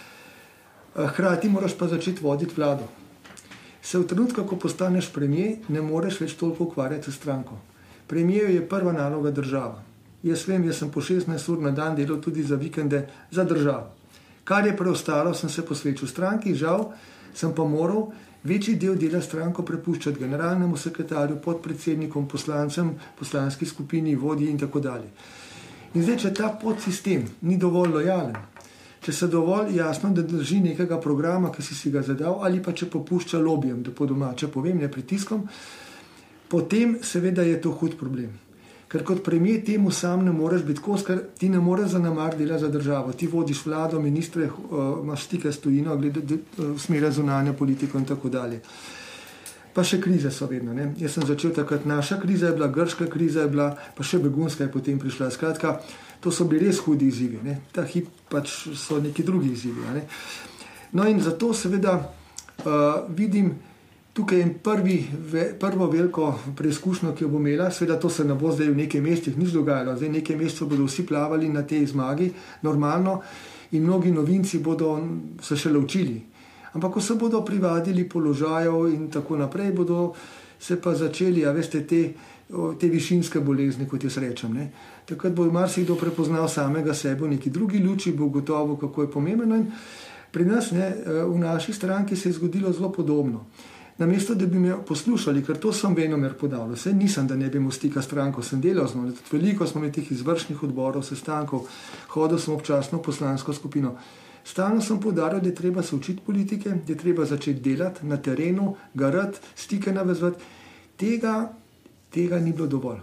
hkrati moraš pa začeti voditi vlado. Se v trenutku, ko postaneš premier, ne moreš več toliko ukvarjati s stranko. Premijer je prva naloga država. Jaz vem, jaz sem po 16 ur na dan delal tudi za vikende za državo. Kar je preostalo, sem se posvečil stranki, žal sem pa moral večji del dela stranko prepuščati generalnemu sekretarju, podpredsednikom, poslancem, poslanski skupini, vodji in tako dalje. In zdaj, če ta podsistem ni dovolj lojalen, če se dovolj jasno, da drži nekega programa, ki si ga zadal, ali pa če popušča lobijem, da po domače povem, ne pritiskom, potem seveda je to hud problem. Ker kot premier temu sam ne moreš biti kos, ker ti ne moreš zanemar dela za državo. Ti vodiš vlado, ministre, imaš stike s tujino, glede smere zunanje politiko in tako dalje. Pa še krize so vedno. Jaz sem začel takrat, naša kriza je bila, grška kriza je bila, pa še begunska je potem prišla. Skratka, to so bili res hudi izzivi. Ta hip pač so neki drugi izzivi. No in zato seveda vidim tukaj prvo veliko preizkušnjo, ki jo bo imela. Seveda to se ne bo zdaj v nekaj mestih nič dogajalo. Zdaj nekaj mesecev bodo vsi plavali na tej zmagi, normalno, in mnogi novinci bodo se šele učili. Ampak ko se bodo privadili položajev in tako naprej, bodo se pa začeli, veste, te višinske bolezni, kot jaz rečem. Takrat bo marsikdo prepoznal samega sebe v neki drugi luči, bo gotovo, kako je pomembno. In pri nas, v naši stranki se je zgodilo zelo podobno. Namesto, da bi me poslušali, ker to sem venomer podal, vse nisem, da ne bi imel stika stranko, sem delal z njo, veliko smo imeli teh izvršnih odborov, sestankov, hodil sem občasno v poslansko skupino. Stalno sem poudarjal, da je treba se učiti politike, da je treba začeti delati na terenu, garati, stike navezati. Tega ni bilo dovolj.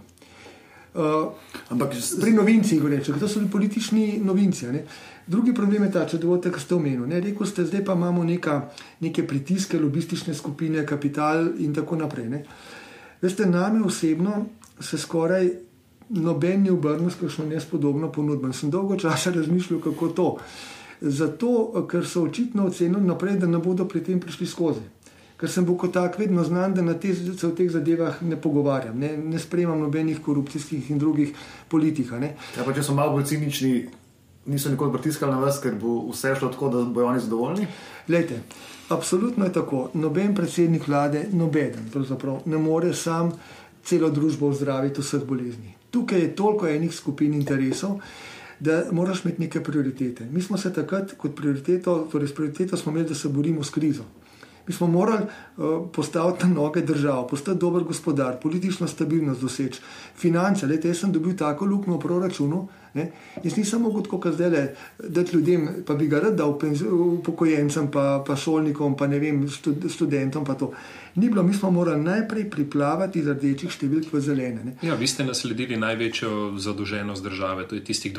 Pri novincih, to so bili politični novinci. Drugi problem je ta, če dovolite, kar ste omenili. Rekel ste, zdaj pa imamo neke pritiske, lobistične skupine, kapital in tako naprej. Veste, name osebno se skoraj noben ni obrnil s kakšno nespodobno ponudbo. Sem dolgo časa razmišljal, kako to. Zato, ker so očitno ocenili naprej, da ne bodo pri tem prišli skozi. Ker sem bil kot tak vedno znan, da se o teh zadevah ne pogovarjam, ne sprejemam nobenih korupcijskih in drugih politik. Ja, pa če so malo bolj cinični, niso nikoli pritiskali na vas, ker bo vse šlo tako, da bojo oni zadovoljni? Glejte, absolutno je tako. Noben predsednik vlade, nobeden pravzaprav ne more sam celo družbo ozdraviti vseh bolezni. Tukaj je toliko enih skupin interesov, da moraš imeti neke prioritete. Mi smo se takrat kot prioriteto smo imeli, da se borimo s krizo. Mi smo morali postaviti na noge državo, postati dober gospodar, politično stabilnost doseči, finance. Jaz sem dobil tako luknjo v proračunu, jaz nisem mogel kot zdaj dati ljudem, pa bi ga rad dal upokojencem, pa šolnikom, pa ne vem, študentom, pa to. Ni bilo, mi smo morali najprej priplavati iz rdečih številk v zelene. Ja, vi ste nasledili največjo zadolženost države, to je tistih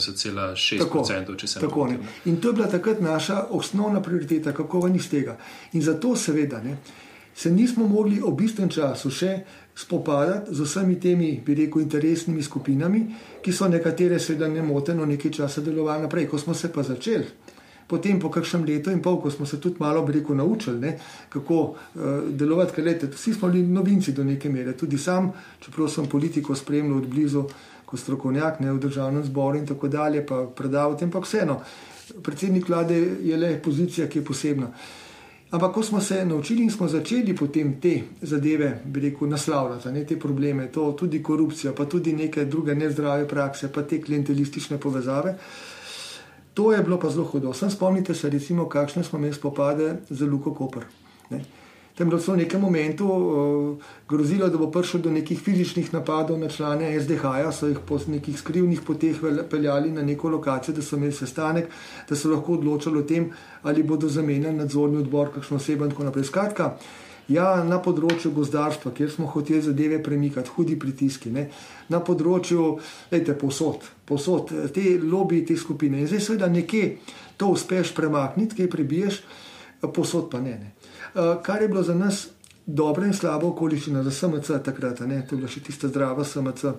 82,6%, če se ne motim. In to je bila takrat naša osnovna prioriteta, kako ven iz tega. In zato seveda se nismo mogli ob istem času še spopadati z vsemi temi, bi rekel, interesnimi skupinami, ki so nekatere seveda nemoteno nekaj časa delovali naprej. Ko smo se pa začeli, potem po kakšnem letu in pol, ko smo se tudi malo, bi rekel, naučili, kako delovati, ker vsi smo bili novinci do neke mere, tudi sam, čeprav sem politiko spremljal od blizu, kot strokovnjak, v državnem zboru in tako dalje, pa predaval tem, pa vseeno. Predsednik vlade je le pozicija, ki je posebna. Ampak ko smo se naučili in smo začeli potem te zadeve, bi rekel, naslavljati, te probleme, to tudi korupcijo, pa tudi neke druge nezdrave prakse, pa te klientelistične povezave, To je bilo pa zelo hudo. Spomnite se, recimo, kakšne smo imeli spopade za Luko Koper. Tam je bilo v nekem momentu grozilo, da bo prišlo do nekih fizičnih napadov na člane SDH-ja, so jih po nekih skrivnih poteh peljali na neko lokacijo, da so imeli sestanek, da so lahko odločali o tem, ali bodo zamenjali nadzorni odbor, kakšno osebo in tako naprej. Skratka, ja, na področju gozdarstva, kjer smo hoteli zadeve premikati, hudi pritiski, na področju, povsod, te lobiji, te skupine. In zdaj seveda nekje to uspeš premakniti, kaj prebiješ, povsod pa ne. Kar je bilo za nas dobra in slaba okoliščina za SMC takrat, to je bila še tista zdrava SMC,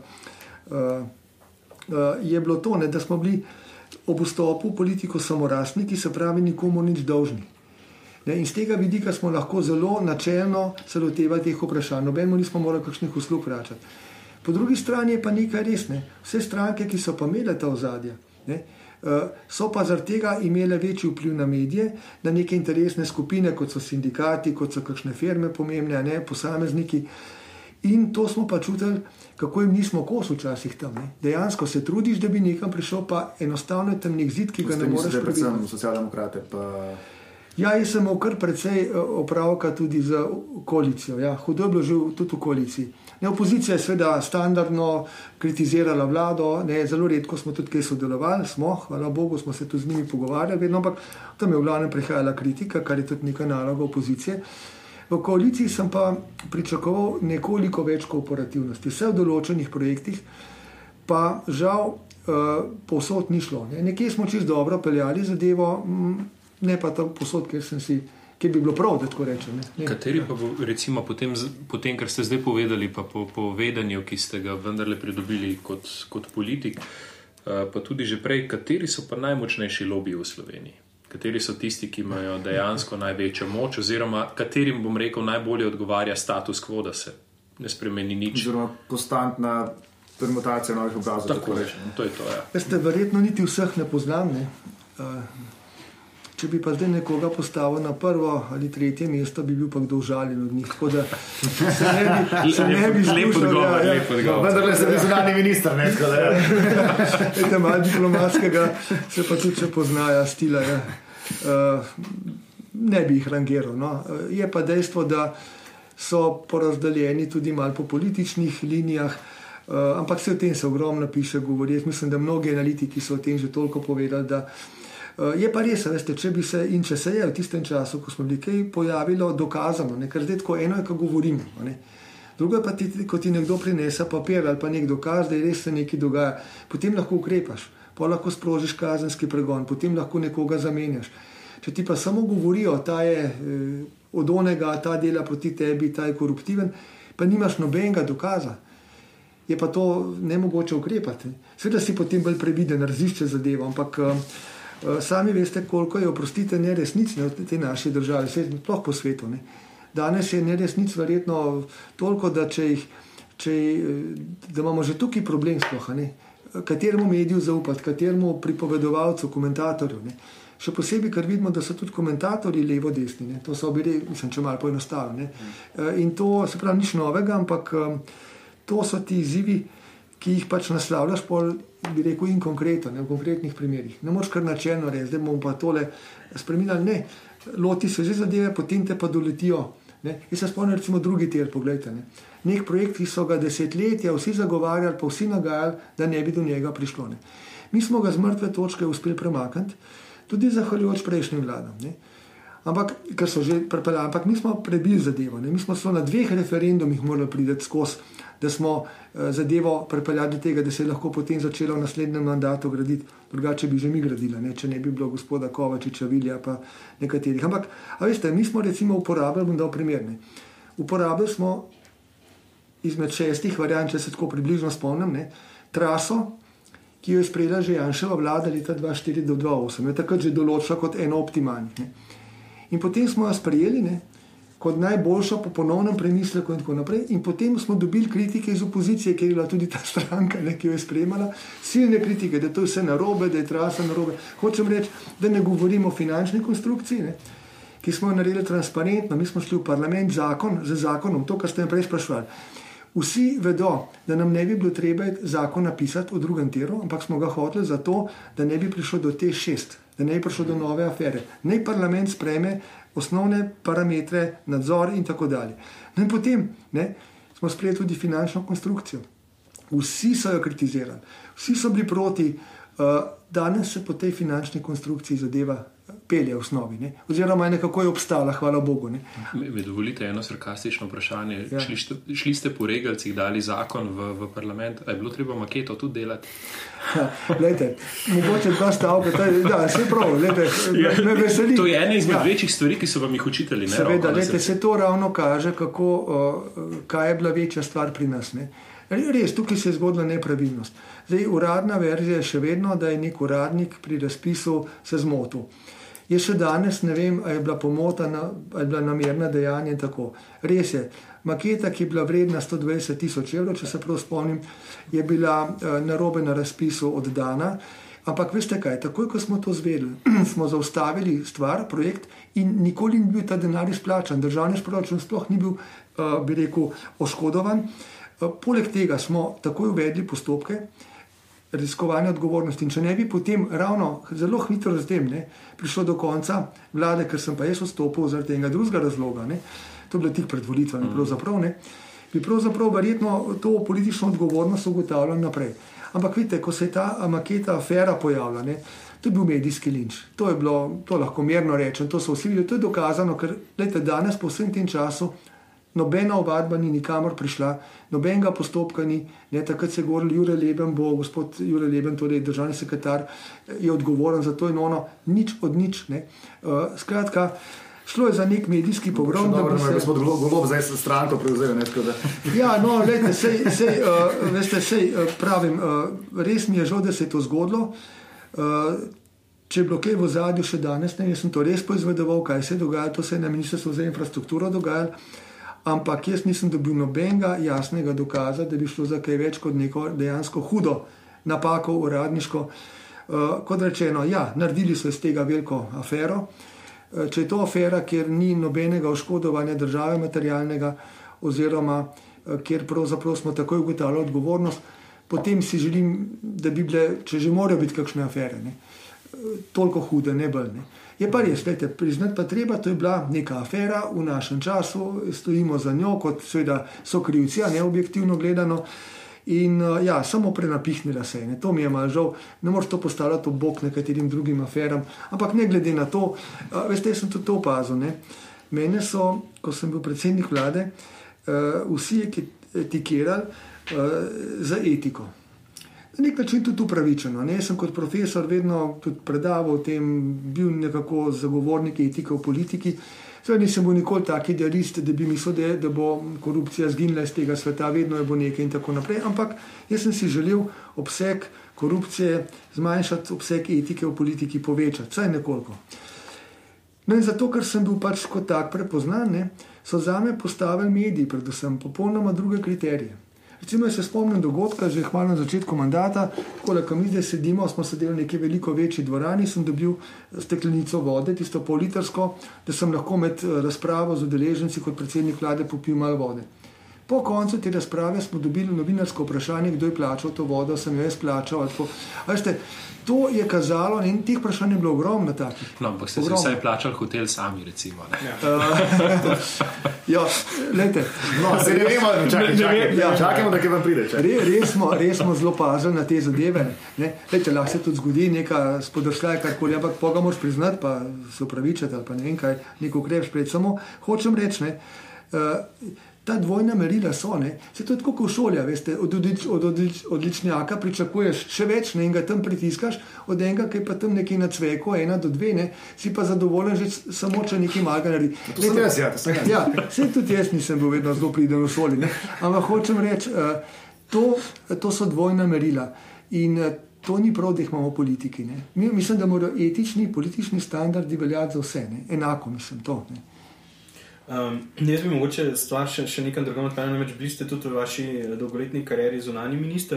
je bilo to, da smo bili ob vstopu v politiko samorastniki, se pravi nikomu nič dolžni. In z tega vidika smo lahko zelo načelno se lotevali teh vprašanj. Nobenemu nismo morali kakšnih uslug vračati. Po drugi strani je pa nekaj res. Vse stranke, ki so pa imele ta ozadja, so pa zaradi tega imele večji vpliv na medije, na neke interesne skupine, kot so sindikati, kot so kakšne firme pomembne, posamezniki. In to smo pa čutili, kako jim nismo kos včasih tam. Dejansko se trudiš, da bi nekam prišel, pa enostavno je tam nek zid, ki ga ne moreš prebiti. Predvsem socialdemokrate pa... Ja, jaz sem imel kar precej opravka tudi z koalicijo. Ja, hudo je bilo že tudi v koaliciji. Opozicija je seveda standardno kritizirala vlado, zelo redko smo tudi kaj sodelovali, hvala Bogu, smo se tudi z njimi pogovarjali, vedno, ampak tam je v glavnem prihajala kritika, kar je tudi neka naloga opozicije. V koaliciji sem pa pričakoval nekoliko več kooperativnosti, vse v določenih projektih, pa žal povsod ni šlo. Nekje smo čisto dobro peljali zadevo, ne pa tam posod, kjer bi bilo prav, da tako rečem. Kateri pa bo, recimo, potem, kar ste zdaj povedali, pa po vedenju, ki ste ga vendarle pridobili kot politik, pa tudi že prej, kateri so pa najmočnejši lobiji v Sloveniji? Kateri so tisti, ki imajo dejansko največjo moč, oziroma katerim, bom rekel, najbolje odgovarja status quo, da se ne spremeni nič? Oziroma konstantna permutacija novih obrazov. Tako rečem, to je to, ja. Veste, verjetno niti vseh ne poznam, Če bi pa zdaj nekoga postavil na prvo ali tretje mesto, bi bil pa kdo užaljen od njih. Tako da se ne bi zlušal. Vendar le se bi zunanji minister, Vete, malo diplomatskega se pa tudi če poznaja stila. Ne bi jih rangiral. Je pa dejstvo, da so porazdeljeni tudi malo po političnih linijah, ampak se o tem se ogromno piše, govori. Jaz mislim, da mnogi analitiki so o tem že toliko povedali, da je pa res, veste, če se je v tistem času, ko smo bili kaj pojavilo, dokazano, ker zdaj tako eno je, ko govorimo. Drugo je pa, ko ti nekdo prinese papir ali pa nek dokaz, da je res se nekaj dogaja, potem lahko ukrepaš, pa lahko sprožiš kazenski pregon, potem lahko nekoga zamenjaš. Če ti pa samo govorijo, ta je od onega, ta dela proti tebi, ta je koruptiven, pa nimaš nobenega dokaza, je pa to nemogoče ukrepati. Seveda si potem bolj previden, razišče zadevo, ampak sami veste, koliko je, oprostite, neresnic v tej naši državi, sploh po svetu. Danes je neresnic verjetno toliko, da da imamo že tukaj problem sploh, kateremu mediju zaupati, kateremu pripovedovalcu, komentatorju. Še posebej, ker vidimo, da so tudi komentatorji levo-desni. To so bili, mislim, če malo poenostavljeni. In to se pravi nič novega, ampak to so ti izzivi, ki jih pač naslavljaš, bi rekel, in konkretno, v konkretnih primerih. Ne moš kar načelno reči, zdaj bomo pa tole spreminjali. Ne, loti se že zadeve, potem te pa doletijo. Jaz se spomnim recimo drugi tir, poglejte. Nek projekt, ki so ga desetletja vsi zagovarjali, pa vsi nagajali, da ne bi do njega prišlo. Mi smo ga z mrtve točke uspeli premakniti, tudi zahvaljujoč prejšnjim vladam. Ampak, ker so že prepeljali, ampak mi smo prebili zadevo. Mi smo na 2 referendumih morali priti skozi, da smo zadevo prepeljali do tega, da se je lahko potem začelo v naslednjem mandatu graditi. Drugače bi že mi gradili, če ne bi bilo gospoda Kovačiča, Vilja pa nekaterih. Ampak, a veste, mi smo recimo uporabljali, bom dal primer, uporabljali smo izmed 6 variant, če se tako približno spomnim, traso, ki jo je sprejela že Janševa vlada leta 2004 do 2008. Je takrat že določila kot eno optimalnih. In potem smo jo sprejeli, kot najboljša po ponovnem premisleku in tako naprej. In potem smo dobili kritike iz opozicije, ker je bila tudi ta stranka, ki jo je sprejemala, silne kritike, da to je vse narobe, da je trasa narobe. Hočem reči, da ne govorimo o finančni konstrukciji, ki smo jo naredili transparentno. Mi smo šli v parlament z zakonom, to, kar ste me prej sprašvali. Vsi vedo, da nam ne bi bilo treba zakon napisati o drugem tiru, ampak smo ga hoteli zato, da ne bi prišlo do te 6, da ne bi prišlo do nove afere. Naj parlament sprejme osnovne parametre, nadzor in tako dalje. No in potem smo sprejeli tudi finančno konstrukcijo. Vsi so jo kritizirali, vsi so bili proti. Danes se po tej finančni konstrukciji zadeva pelje v osnovi, oziroma je nekako obstala, hvala Bogu. Mi dovolite eno sarkastično vprašanje. Ja. Šli ste po regalcih, dali zakon v parlament, a je bilo treba maketo tudi delati? Lejte, mogoče 2 stavka, vse prav, me veseli. To je ena izmed večjih stvari, ki so vam jih učitelji. Seveda, lejte, se to ravno kaže, kaj je bila večja stvar pri nas. Res, tukaj se je zgodila nepravilnost. Zdaj, uradna verzija je še vedno, da je nek uradnik pri razpisu se zmotil. Jaz še danes ne vem, ali je bila pomota, ali je bila namerna dejanja in tako. Res je, maketa, ki je bila vredna 120 000 evrov, če se prav spomnim, je bila narobe na razpisu oddana. Ampak veste kaj, takoj, ko smo to zvedeli, smo zaustavili stvar, projekt in nikoli ni bil ta denar izplačan. Državni proračun sploh ni bil, bi rekel, oškodovan. Poleg tega smo takoj uvedli postopke raziskovanja odgovornosti in če ne bi potem ravno zelo hitro z tem prišlo do konca vlade, ker sem pa jaz odstopil zaradi tega drugega razloga, to je bilo tik pred volitvami bi pravzaprav verjetno to politično odgovornost ugotavljal naprej. Ampak vidite, ko se je ta maketa afera pojavila, to je bil medijski linč. To je bilo, to lahko mirno rečem, to so vsi videli, to je dokazano, ker gledajte, danes po vsem tem času nobena ovadba ni nikamor prišla, nobenega postopka ni. Takrat se je govoril, Jure Leben bo, gospod Jure Leben, torej državni sekretar, je odgovoren za to in ono, nič od nič. Skratka, šlo je za nek medijski pogrom. Gospod Golob zdaj se stranko prevzel. Ja, no, gledajte, sej pravim, res mi je žal, da se je to zgodilo. Če je bilo kaj v ozadju še danes, jaz sem to res poizvedoval, kaj se je dogajalo, to se je na Ministrstvu za infrastrukturo dogajalo. Ampak jaz nisem dobil nobenega jasnega dokaza, da bi šlo za kaj več kot neko dejansko hudo napako uradniško. Kot rečeno, ja, naredili so iz tega veliko afero. Če je to afera, kjer ni nobenega oškodovanja države materialnega oziroma kjer pravzaprav smo takoj ugotavljali odgovornost, potem si želim, da bi bile, če že morajo biti kakšne afere, toliko hude, ne bolj. Je pa res, priznati pa treba, to je bila neka afera v našem času, stojimo za njo, kot seveda so krivci, neobjektivno gledano. In ja, samo prenapihnila se je. To mi je malo žal, ne moreš to postavljati v bok nekaterim drugim aferam. Ampak ne glede na to, veste, jaz sem tudi to opazil. Mene so, ko sem bil predsednik vlade, vsi etikirali za etiko. Na nek način tudi upravičeno. Jaz sem kot profesor vedno tudi predaval o tem, bil nekako zagovornik etike v politiki. Seveda nisem bil nikoli tak idealist, da bi mislil, da bo korupcija zginila iz tega sveta, vedno je bo nekaj in tako naprej. Ampak jaz sem si želel obseg korupcije zmanjšati, obseg etike v politiki povečati, vsaj nekoliko. No in zato, ker sem bil pač kot tak prepoznan, so zame postavili mediji, predvsem popolnoma druge kriterije. Recimo, se spomnim dogodka, že hvala na začetku mandata, ko mi zdaj sedimo, smo sedeli v neki veliko večji dvorani, sem dobil steklenico vode, tisto pol-litrsko, da sem lahko med razpravo z udeleženci kot predsednik vlade popil malo vode. Po koncu te razprave smo dobili novinarsko vprašanje, kdo je plačal to vodo, sem jo jaz plačal. Veste, to je kazalo in teh vprašanj je bilo ogromno takih. No, ampak ste si vsaj plačali hotel sami, recimo. Ja, lejte. No, se ne vemo, čakajmo, da kaj vam pride. Res smo zelo pazili na te zadeve. Lejte, lahko se tudi zgodi neka spodršljaj, karkoli, ampak poga moraš priznati, pa se upravičati ali pa ne vem kaj, nek ukrep sprejeti. Samo hočem reči, ta dvojna merila so, se to je tako kot v šoli, veste, od odličnjaka pričakuješ še več, in ga tam pritiskaš, od enega, ki je pa tam nekaj na cveku, 1 do 2, si pa zadovoljen že samo, če nekaj malega naredi. To sem jaz. Ja, se tudi jaz nisem bil vedno zelo priden v šoli, ampak hočem reči, to so dvojna merila in to ni prav, da jih imamo v politiki. Mislim, da morajo etični, politični standardi veljati za vse, enako mislim to. Jaz bi mogoče stvar še nekaj drugom odpravljeno, bili ste tudi v vaši dolgoletni karieri zunanji minister.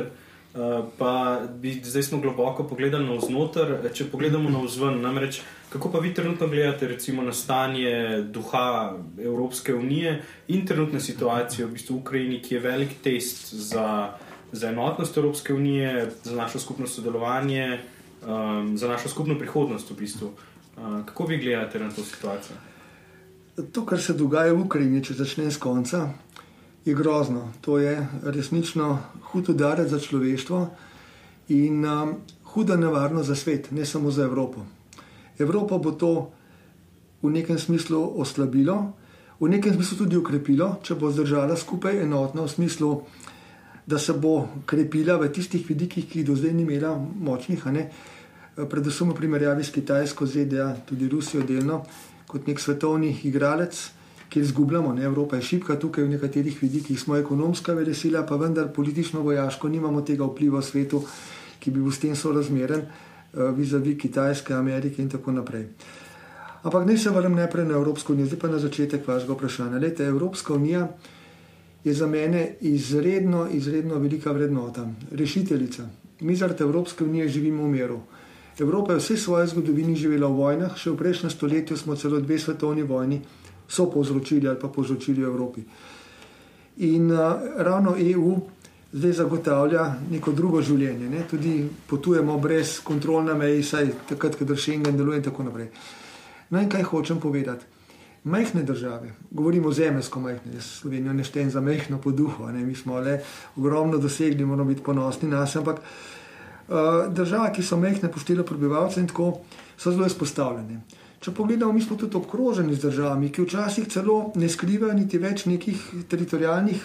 Pa zdaj smo globoko pogledali navznoter, če pogledamo navzven, namreč kako pa vi trenutno gledate recimo na stanje duha Evropske unije in trenutno situacijo v bistvu v Ukrajini, ki je velik test za enotnost Evropske unije, za našo skupno sodelovanje, za našo skupno prihodnost v bistvu. Kako vi gledate na to situacijo? To, kar se dogaja v Ukrajini, če začne s konca, je grozno. To je resnično hud udarec za človeštvo in huda nevarnost za svet, ne samo za Evropo. Evropo bo to v nekem smislu oslabilo, v nekem smislu tudi ukrepilo, če bo zdržala skupaj enotno, v smislu, da se bo krepila v tistih vidikih, ki jih do zdaj ni imela močnih, predvsem v primerjavi s Kitajsko, ZDA, tudi Rusijo delno, kot nek svetovni igralec, kjer izgubljamo. Evropa je šibka tukaj v nekaterih vidikih, smo ekonomska velesila, pa vendar politično-vojaško nimamo tega vpliva v svetu, ki bi bil s tem sorazmeren vis-a-vis Kitajske, Amerike in tako naprej. Ampak naj se vrnem najprej na Evropsko unijo, zdaj pa na začetek vašega vprašanja. Lejte, Evropska unija je za mene izredno, izredno velika vrednota, rešiteljica. Mi zaradi Evropske unije živimo v miru. Evropa je vse svoje zgodovini živela v vojnah, še v prejšnjem stoletju smo celo 2 svetovni vojni so povzročili ali pa povzročili v Evropi. In ravno EU zdaj zagotavlja neko drugo življenje. Tudi potujemo brez kontrol na meji, saj takrat, kadar Schengen deluje in tako naprej. No in kaj hočem povedati? Majhne države, govorimo zemeljsko majhne, Slovenijo ne štejem za majhno po duhu, mi smo le ogromno dosegli, moramo biti ponosni nas, ampak države, ki so majhne po številu prebivalcev in tako, so zelo izpostavljene. Če pogledamo, mi smo tudi obkroženi z državami, ki včasih celo ne skrivajo niti več nekih teritorijalnih,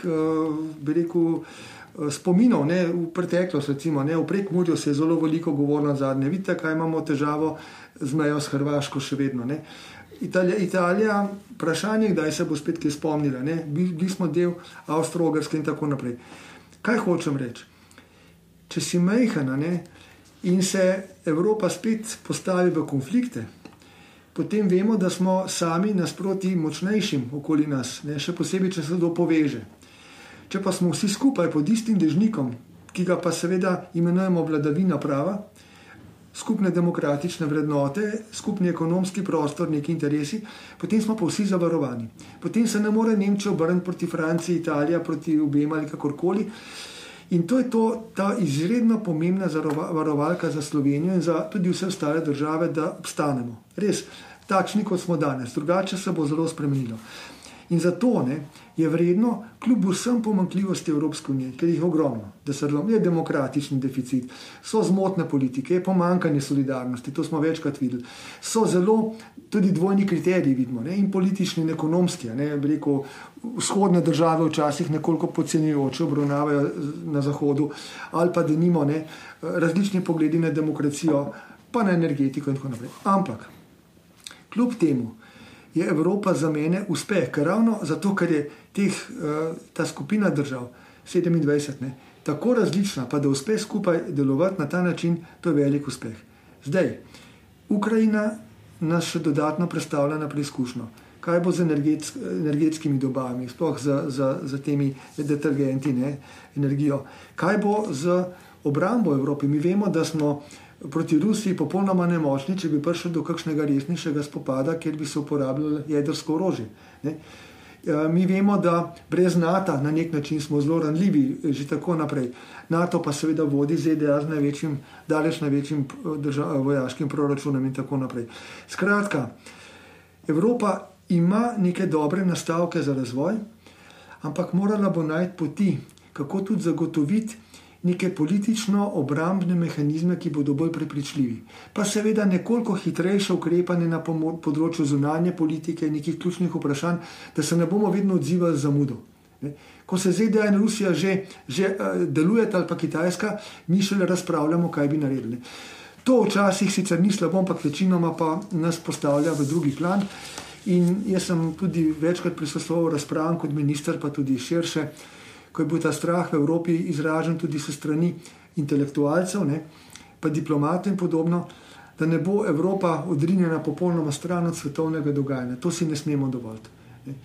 spominov, v preteklost, recimo, v Prekmurju se je zelo veliko govorilo zadnje. Vidite, kaj imamo težavo z mejo s Hrvaško še vedno. Italija, vprašanje, kdaj se bo spet kaj spomnila. Bili smo del Avstro-Ogrske in tako naprej. Kaj hočem reči? Če si majhna in se Evropa spet postavi v konflikte, potem vemo, da smo sami nasproti močnejšim okoli nas, še posebej, če se to poveže. Če pa smo vsi skupaj pod istim dežnikom, ki ga pa seveda imenujemo vladavina prava, skupne demokratične vrednote, skupni ekonomski prostor, neki interesi, potem smo pa vsi zavarovani. Potem se ne more Nemčija obrniti proti Franciji, Italija, proti obema ali kakorkoli. In to je ta izredno pomembna varovalka za Slovenijo in za tudi vse ostale države, da obstanemo. Res, takšni kot smo danes, drugače se bo zelo spremenilo. In zato je vredno, kljub vsem pomanjkljivosti Evropske unije, ker jih je ogromno, da se je demokratični deficit, so zmotne politike, je pomanjkanje solidarnosti, to smo večkrat videli, so zelo tudi dvojni kriteriji, vidimo, in politični in ekonomski, vzhodne države včasih nekoliko podcenjujoče obravnavajo na zahodu, ali pa denimo različni pogledi na demokracijo, pa na energetiko in tako naprej. Ampak, kljub temu, je Evropa za mene uspeh, ker ravno zato, ker je ta skupina držav, 27, tako različna, pa da uspe skupaj delovati na ta način, to je velik uspeh. Zdaj, Ukrajina nas še dodatno predstavlja na preizkušnjo. Kaj bo z energetskimi dobavami, sploh za temi detergenti, energijo? Kaj bo z obrambo Evrope? Mi vemo, da smo proti Rusiji popolnoma nemočni, če bi prišel do kakšnega resnejšega spopada, kjer bi se uporabljalo jedrsko orožje. Mi vemo, da brez NATO na nek način smo zelo ranljivi, že tako naprej. NATO pa seveda vodi ZDA z daleč največjim vojaškim proračunom in tako naprej. Skratka, Evropa ima neke dobre nastavke za razvoj, ampak morala bo najti poti, kako tudi zagotoviti neke politično-obrambne mehanizme, ki bodo bolj prepričljivi. Pa seveda nekoliko hitrejše ukrepanje na področju zunanje politike, nekih ključnih vprašanj, da se ne bomo vedno odzivali z zamudo. Ko se ZDA in Rusija že delujeta ali pa Kitajska, mi šele razpravljamo, kaj bi naredili. To včasih sicer ni slabo, ampak večinoma pa nas postavlja v drugi plan. In jaz sem tudi večkrat prisostvoval razpravam kot minister, pa tudi širše, ko je bil ta strah v Evropi izražen tudi se strani intelektualcev, pa diplomatov in podobno, da ne bo Evropa odrinjena popolnoma stran od svetovnega dogajanja. To si ne smemo dovoliti.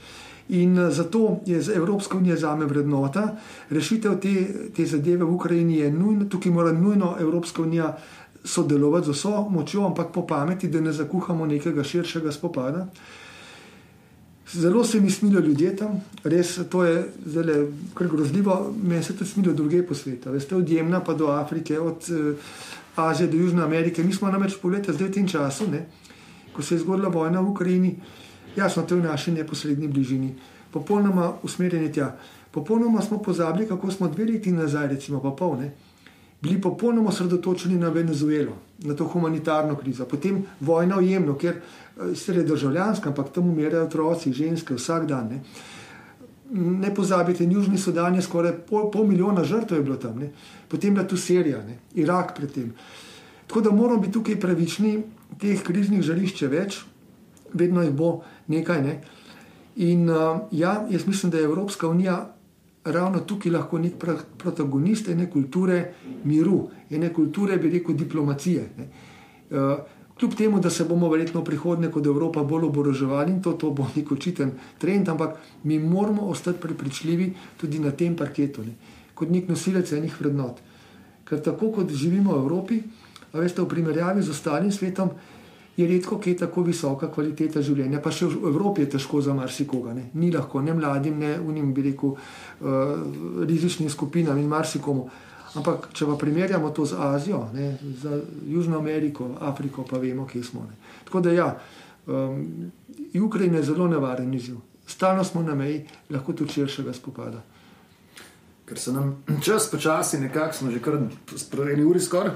In zato je Evropska unija zame vrednota. Rešitev te zadeve v Ukrajini je nujna, tukaj mora nujno Evropska unija sodelovati z vso močjo, ampak po pameti, da ne zakuhamo nekega širšega spopada. Zelo se mi smilijo ljudje tam, res to je zdaj kar grozljivo, meni se tudi smilijo druge po svetu, veste, od Jemna pa do Afrike, od Azije do Južne Amerike. Mi smo namreč pogledali zdaj v tem času, ne, ko se je zgodila vojna v Ukrajini, jasno, to je v naši neposrednji bližini, popolnoma usmerjeni tja. Popolnoma smo pozabili, kako smo 2 leti nazaj, recimo pa pol, ne, bili popolnoma osredotočeni na Venezuelo, na to humanitarno krizo. Potem vojna v Jemnu, kjer se je državljanska, ampak tam umirajo otroci, ženske vsak dan. Ne pozabite, Južni Sudan je skoraj pol milijona žrtev je bilo tam. Ne. Potem je tu Sirija, ne. Irak predtem. Tako da moramo biti tukaj pravični, teh kriznih žarišč je več, vedno jih bo nekaj. Ne. In jaz mislim, da je Evropska unija ravno tukaj lahko nek protagonist ene kulture miru, ene kulture, bi rekel, diplomacije. Ne. Kljub temu, da se bomo verjetno v prihodnje kot Evropa bolj oboroževali in to bo nek očiten trend, ampak mi moramo ostati prepričljivi tudi na tem parketu, ne. Kot nek nosilec enih vrednot. Ker tako kot živimo v Evropi, a veste, v primerjavi z ostalim svetom, je redko kaj tako visoka kvaliteta življenja, pa še v Evropi je težko za marsikoga. Ne. Ni lahko, ne mladim, ne unim, bi rekel, rizičnim skupinam in marsikomu. Ampak, če pa primerjamo to z Azijo, ne, z Južno Ameriko, Afriko, pa vemo, kje smo. Ne. Tako da ja, Ukrajina je zelo nevaren izziv. Stalno smo na meji, lahko tudi širšega spopada. Ker se nam čas počasi nekako, smo že kar eni uri skoraj.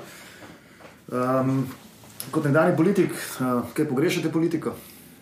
Kot nekdanji politik, kaj pogrešate politiko?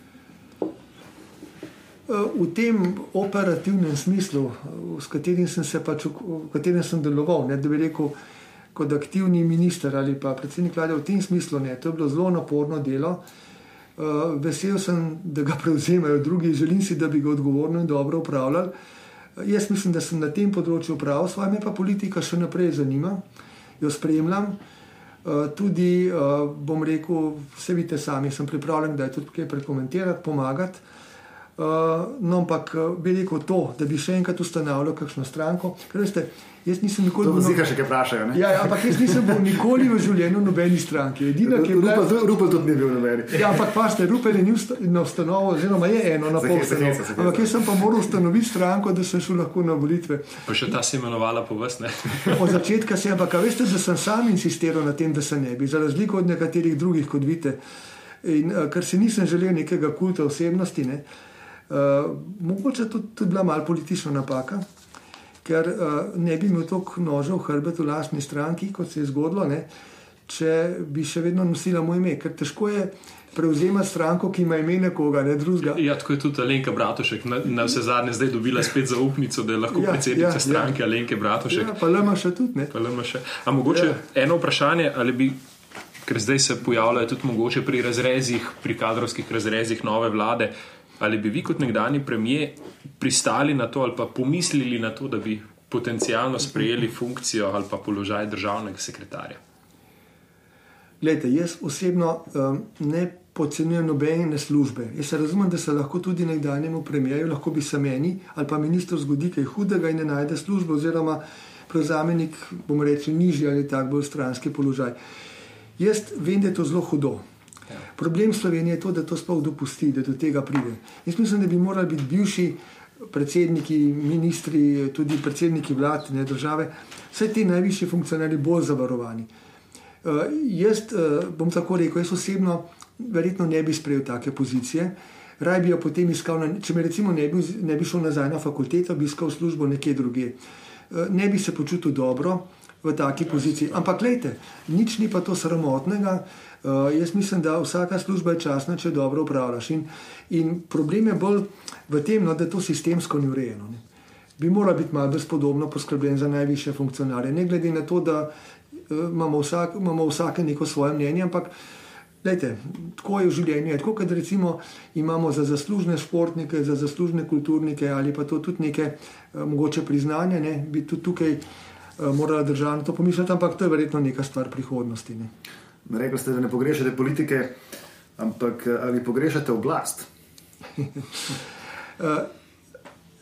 V tem operativnem smislu, v katerem sem deloval, ne, da bi rekel, kot aktivni minister ali pa predsednik vlade, v tem smislu, ne, to je bilo zelo naporno delo. Vesel sem, da ga prevzemajo drugi, želim si, da bi ga odgovorno in dobro upravljali. Jaz mislim, da sem na tem področju upravil, svoje me pa politika še naprej zanima, jo spremljam. Tudi, bom rekel, vse vidite sami, sem pripravljen, da je tudi kaj prekomentirati, pomagati. No, ampak bi rekel to, da bi še enkrat ustanavljal kakšno stranko, ker veste, jaz nisem nikoli... To zika še kaj vprašajo, ne? Ja, ampak jaz nisem bil nikoli v življenju nobeni stranki. Rupel tudi ni bil nobeni. Ja, ampak pašte, Rupel je na ustanovo, oziroma je eno na pol ustanovo. Ampak jaz sem pa moral ustanoviti stranko, da sem šel lahko na volitve. Pa še ta se imenovala po vas, ne? Od začetka se, ampak veste, da sem sam insistiral na tem, da se ne bi, za razliko od nekaterih drugih, kot vidite. In ker se nisem želel nekega kulta osebnosti, ne, mogoče tudi bila malo politična napaka, ker ne bi imel toliko nožev v hrbet v lastni stranki, kot se je zgodilo, ne, če bi še vedno nosila moj ime, ker težko je prevzemati stranko, ki ima ime nekoga, ne drugega. Ja, tako je tudi Alenka Bratušek na vse zadnje zdaj dobila spet zaupnico, da je lahko predsednica stranke Alenke Bratušek. Ja, pa LMŠ tudi, ne. Pa LMŠ. A mogoče eno vprašanje, ali bi, ker zdaj se pojavljajo tudi mogoče pri razrezih, pri kadrovskih razrezih nove vlade, ali bi vi kot nekdanji premier pristali na to ali pa pomislili na to, da bi potencialno sprejeli funkcijo ali pa položaj državnega sekretarja? Glejte, jaz osebno ne podcenjujem nobene službe. Jaz se razumem, da se lahko tudi nekdanjemu premierju, lahko bi se meni ali pa ministru zgodi kaj hudega in ne najde službe oziroma prevzame nek, bomo rekli, nižji ali tak bolj stranski položaj. Jaz vem, da je to zelo hudo. Problem Slovenije je to, da to sploh dopusti, da do tega pride. Jaz mislim, da bi morali biti bivši predsedniki, ministri, tudi predsedniki vlad, ne, države, vse ti najvišji funkcionarji bolj zavarovani. Jaz bom tako rekel, jaz osebno verjetno ne bi sprejel take pozicije, raj bi jo potem iskal, če me recimo ne bi šel nazaj na fakulteto, bi iskal službo nekje druge. Ne bi se počutil dobro v taki poziciji. Ampak glejte, nič ni pa to sramotnega. Jaz mislim, da vsaka služba je časna, če dobro upravljaš. In problem je bolj v tem, da to sistemsko ni urejeno. Ne. Bi moralo biti malo spodobno poskrbljen za najvišje funkcionarje. Ne glede na to, da imamo vsake neko svoje mnenje, ampak glejte, tako je v življenju. Tako, kad recimo imamo za zaslužne športnike, za zaslužne kulturnike ali pa to tudi neke mogoče priznanje, ne, bi tudi tukaj morala država to pomisliti, ampak to je verjetno neka stvar prihodnosti. Ne. Rekli ste, da ne pogrešate politike, ampak ali pogrešate oblast?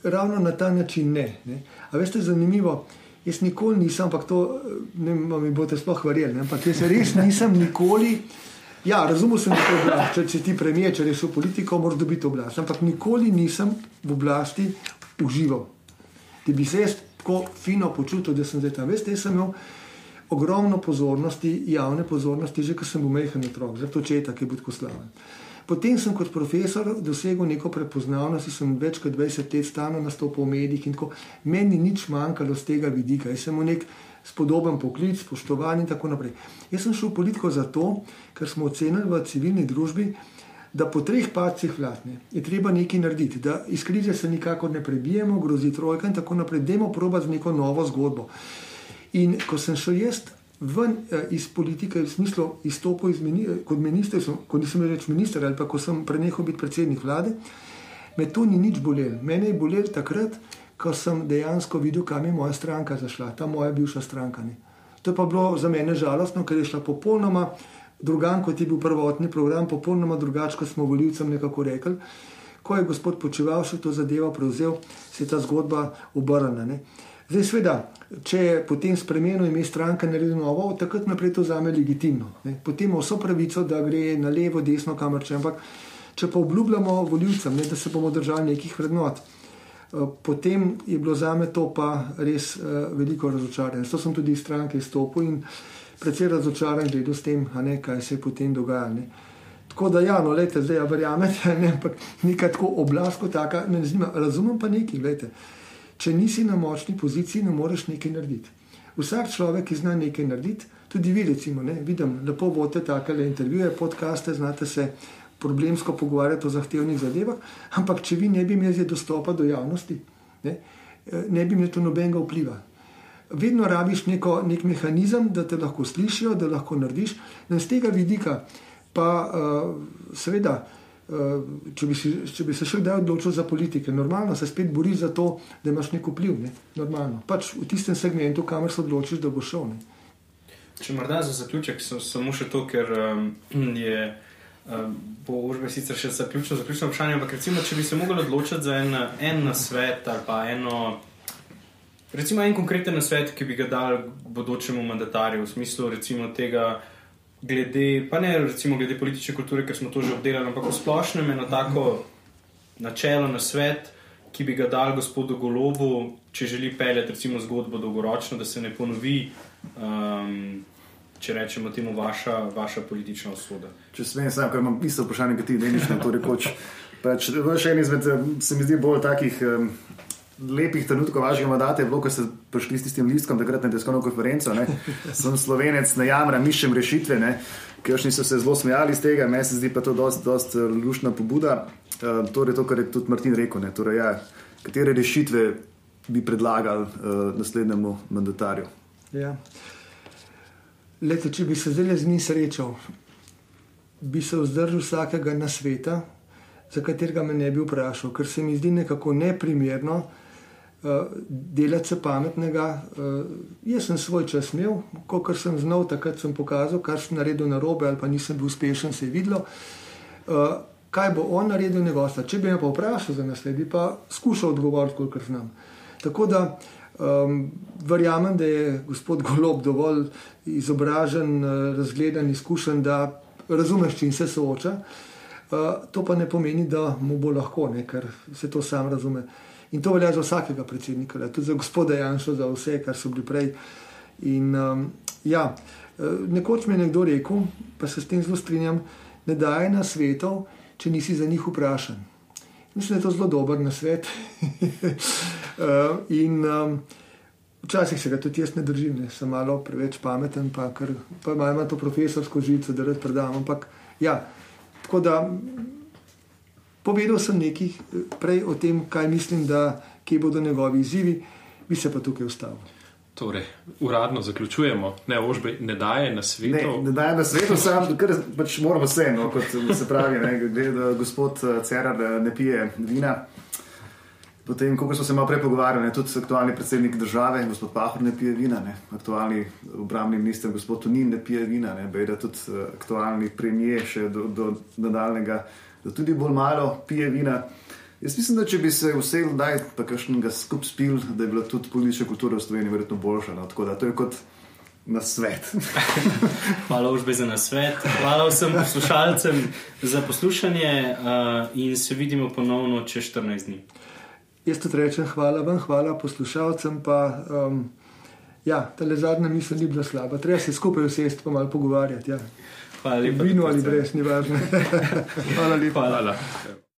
ravno na ta način ne. A veste, zanimivo, jaz nikoli nisem, ampak to ne mi boste sploh verjeli, ampak jaz res nisem nikoli, ja, razumel sem to oblast, če ti premijer, če res v politiko, moraš dobiti oblast, ampak nikoli nisem v oblasti užival. Da bi se jaz tako fino počutil, da sem zdaj tam. Veste, jaz sem imel ogromno pozornosti, javne pozornosti, že ko sem bil majhen otrok, zato očeta, ki je bil tako slaven. Potem sem kot profesor dosegel neko prepoznavnost, sem več kot 20 let stalno nastopal v medijih in tako. Meni ni nič manjkalo z tega vidika. Jaz sem nek spodoben poklic, spoštovan in tako naprej. Jaz sem šel v politiko zato, ker smo ocenili v civilni družbi, da po 3 padcih vlad je treba nekaj narediti, da iz krize se nikakor ne prebijemo, grozi trojka in tako naprej. Dajmo probati z neko novo zgodbo. In ko sem šel jaz ven iz politike, v smislu izstopil kot minister, ko nisem več minister ali pa ko sem prenehal biti predsednik vlade, me to ni nič bolelo. Mene je bolelo takrat, ko sem dejansko videl, kam je moja stranka zašla, ta moja bivša stranka. To je pa bilo za mene žalostno, ker je šla popolnoma drugam, kot je bil prvotni program, popolnoma drugače, kot smo volivcem nekako rekli. Ko je gospod Počivalšek to zadevo prevzel, se je ta zgodba obrnila. Zdaj, seveda, če je potem spremenil ime stranke naredil novo, takrat naprej to zame legitimno. Potem ima vso pravico, da gre na levo, desno, kamor če. Ampak, če pa obljubljamo volivcem, da se bomo držali nekih vrednot, potem je bilo zame to pa res veliko razočaranje. Zato sem tudi iz stranke izstopil in precej razočaran gledal s tem, kaj se je potem dogajalo. Tako da, ja, no, lejte, zdaj ja verjamete, ampak nekaj tako oblast kot taka, me zanima, razumem pa nekaj, lejte. Če nisi na močni poziciji, ne moreš nekaj narediti. Vsak človek, ki zna nekaj narediti, tudi vi recimo, vidim, lepo vodite takele intervjuje, podcaste, znate se problemsko pogovarjati o zahtevnih zadevah, ampak če vi ne bi imeli dostopa do javnosti, ne bi imeli to nobenega vpliva. Vedno rabiš nek mehanizem, da te lahko slišijo, da lahko narediš. In z tega vidika pa seveda, če bi se še kdaj odločil za politike, normalno se spet boriš za to, da imaš nek vpliv, normalno. Pač v tistem segmentu, kamor se odločiš, da boš šel. Če morda za zaključek, samo še to, ker je bo Urbe sicer še zaključno vprašanje, ampak recimo, če bi se mogli odločiti za en nasvet ali pa recimo en konkreten nasvet, ki bi ga dal bodočemu mandatarju, v smislu recimo tega glede, pa ne recimo glede politične kulture, ker smo to že obdelali, ampak v splošnem eno tako načelo na svet, ki bi ga dal gospodu Golobu, če želi peljati recimo zgodbo dolgoročno, da se ne ponovi, če rečemo temu, vaša politična usoda. Če smem sam, ker imam isto vprašanje, ki ti deniš na to rekoč. Pač, še en izmed, se mi zdi bolj takih lepih trenutkov vašega mandata je bilo, ko ste prišli s tistim listkom takrat na tiskovno konferenco. Sem Slovenec, ne jamram, iščem rešitve, ki još niso se zelo smejali iz tega. Meni se zdi pa to dost luštna pobuda. Torej to, kar je tudi Martin rekel. Torej, ja, katere rešitve bi predlagali naslednjemu mandatarju? Ja. Lete, če bi se zdaj z njim srečal, bi se vzdržal vsakega nasveta, za katerega me ne bi vprašal, ker se mi zdi nekako neprimerno delati se pametnega. Jaz sem svoj čas imel, kolikor sem znal, takrat sem pokazal, kar sem naredil narobe ali pa nisem bil uspešen, se je videlo. Kaj bo on naredil njegosta? Če bi me pa vprašal za nasled, bi pa skušal odgovoriti, kolikor znam. Tako da verjamem, da je gospod Golob dovolj izobražen, razgledan, izkušen, da razumeš, čim se sooča. To pa ne pomeni, da mu bo lahko, ker se to sam razume. In to velja za vsakega predsednika, tudi za gospoda Janšo, za vse, kar so bili prej. In nekoč mi je nekdo rekel, pa se s tem zelo strinjam, ne daje nasvetov, če nisi za njih vprašan. Mislim, da je to zelo dober nasvet. Včasih se ga tudi jaz ne držim, sem malo preveč pameten, pa imam to profesorsko žico, da rad predam, ampak ja, tako da povedal sem nekaj prej o tem, kaj mislim, da kje bodo njegovi izzivi, bi se pa tukaj ustavil. Torej, uradno zaključujemo, ne daje na svetu. Ne daje na svetu, sam, ker pač moramo vse, kot se pravi, da gospod Cerar ne pije vina. Potem, kako smo se malo prej pogovarjali, tudi aktualni predsednik države, gospod Pahor, ne pije vina, aktualni obrambni minister, gospod Tonin, ne pije vina, bejda tudi aktualni premier še do nadaljnega, da tudi bolj malo pije vina. Jaz mislim, da če bi se vsel daj pa kakšnega skup spil, da je bila tudi politična kultura v Sloveniji verjetno boljša. No? Tako da to je kot nasvet. Hvala Užbe za nasvet. Hvala vsem poslušalcem za poslušanje in se vidimo ponovno čez 14 dni. Jaz tudi rečem hvala vam, hvala poslušalcem, pa tale zadnja misel ni bila slaba. Treba se skupaj usesti pa malo pogovarjati. Ja. Hvala lepa. Vino ali brez, ni važno. Hvala lepa. Hvala.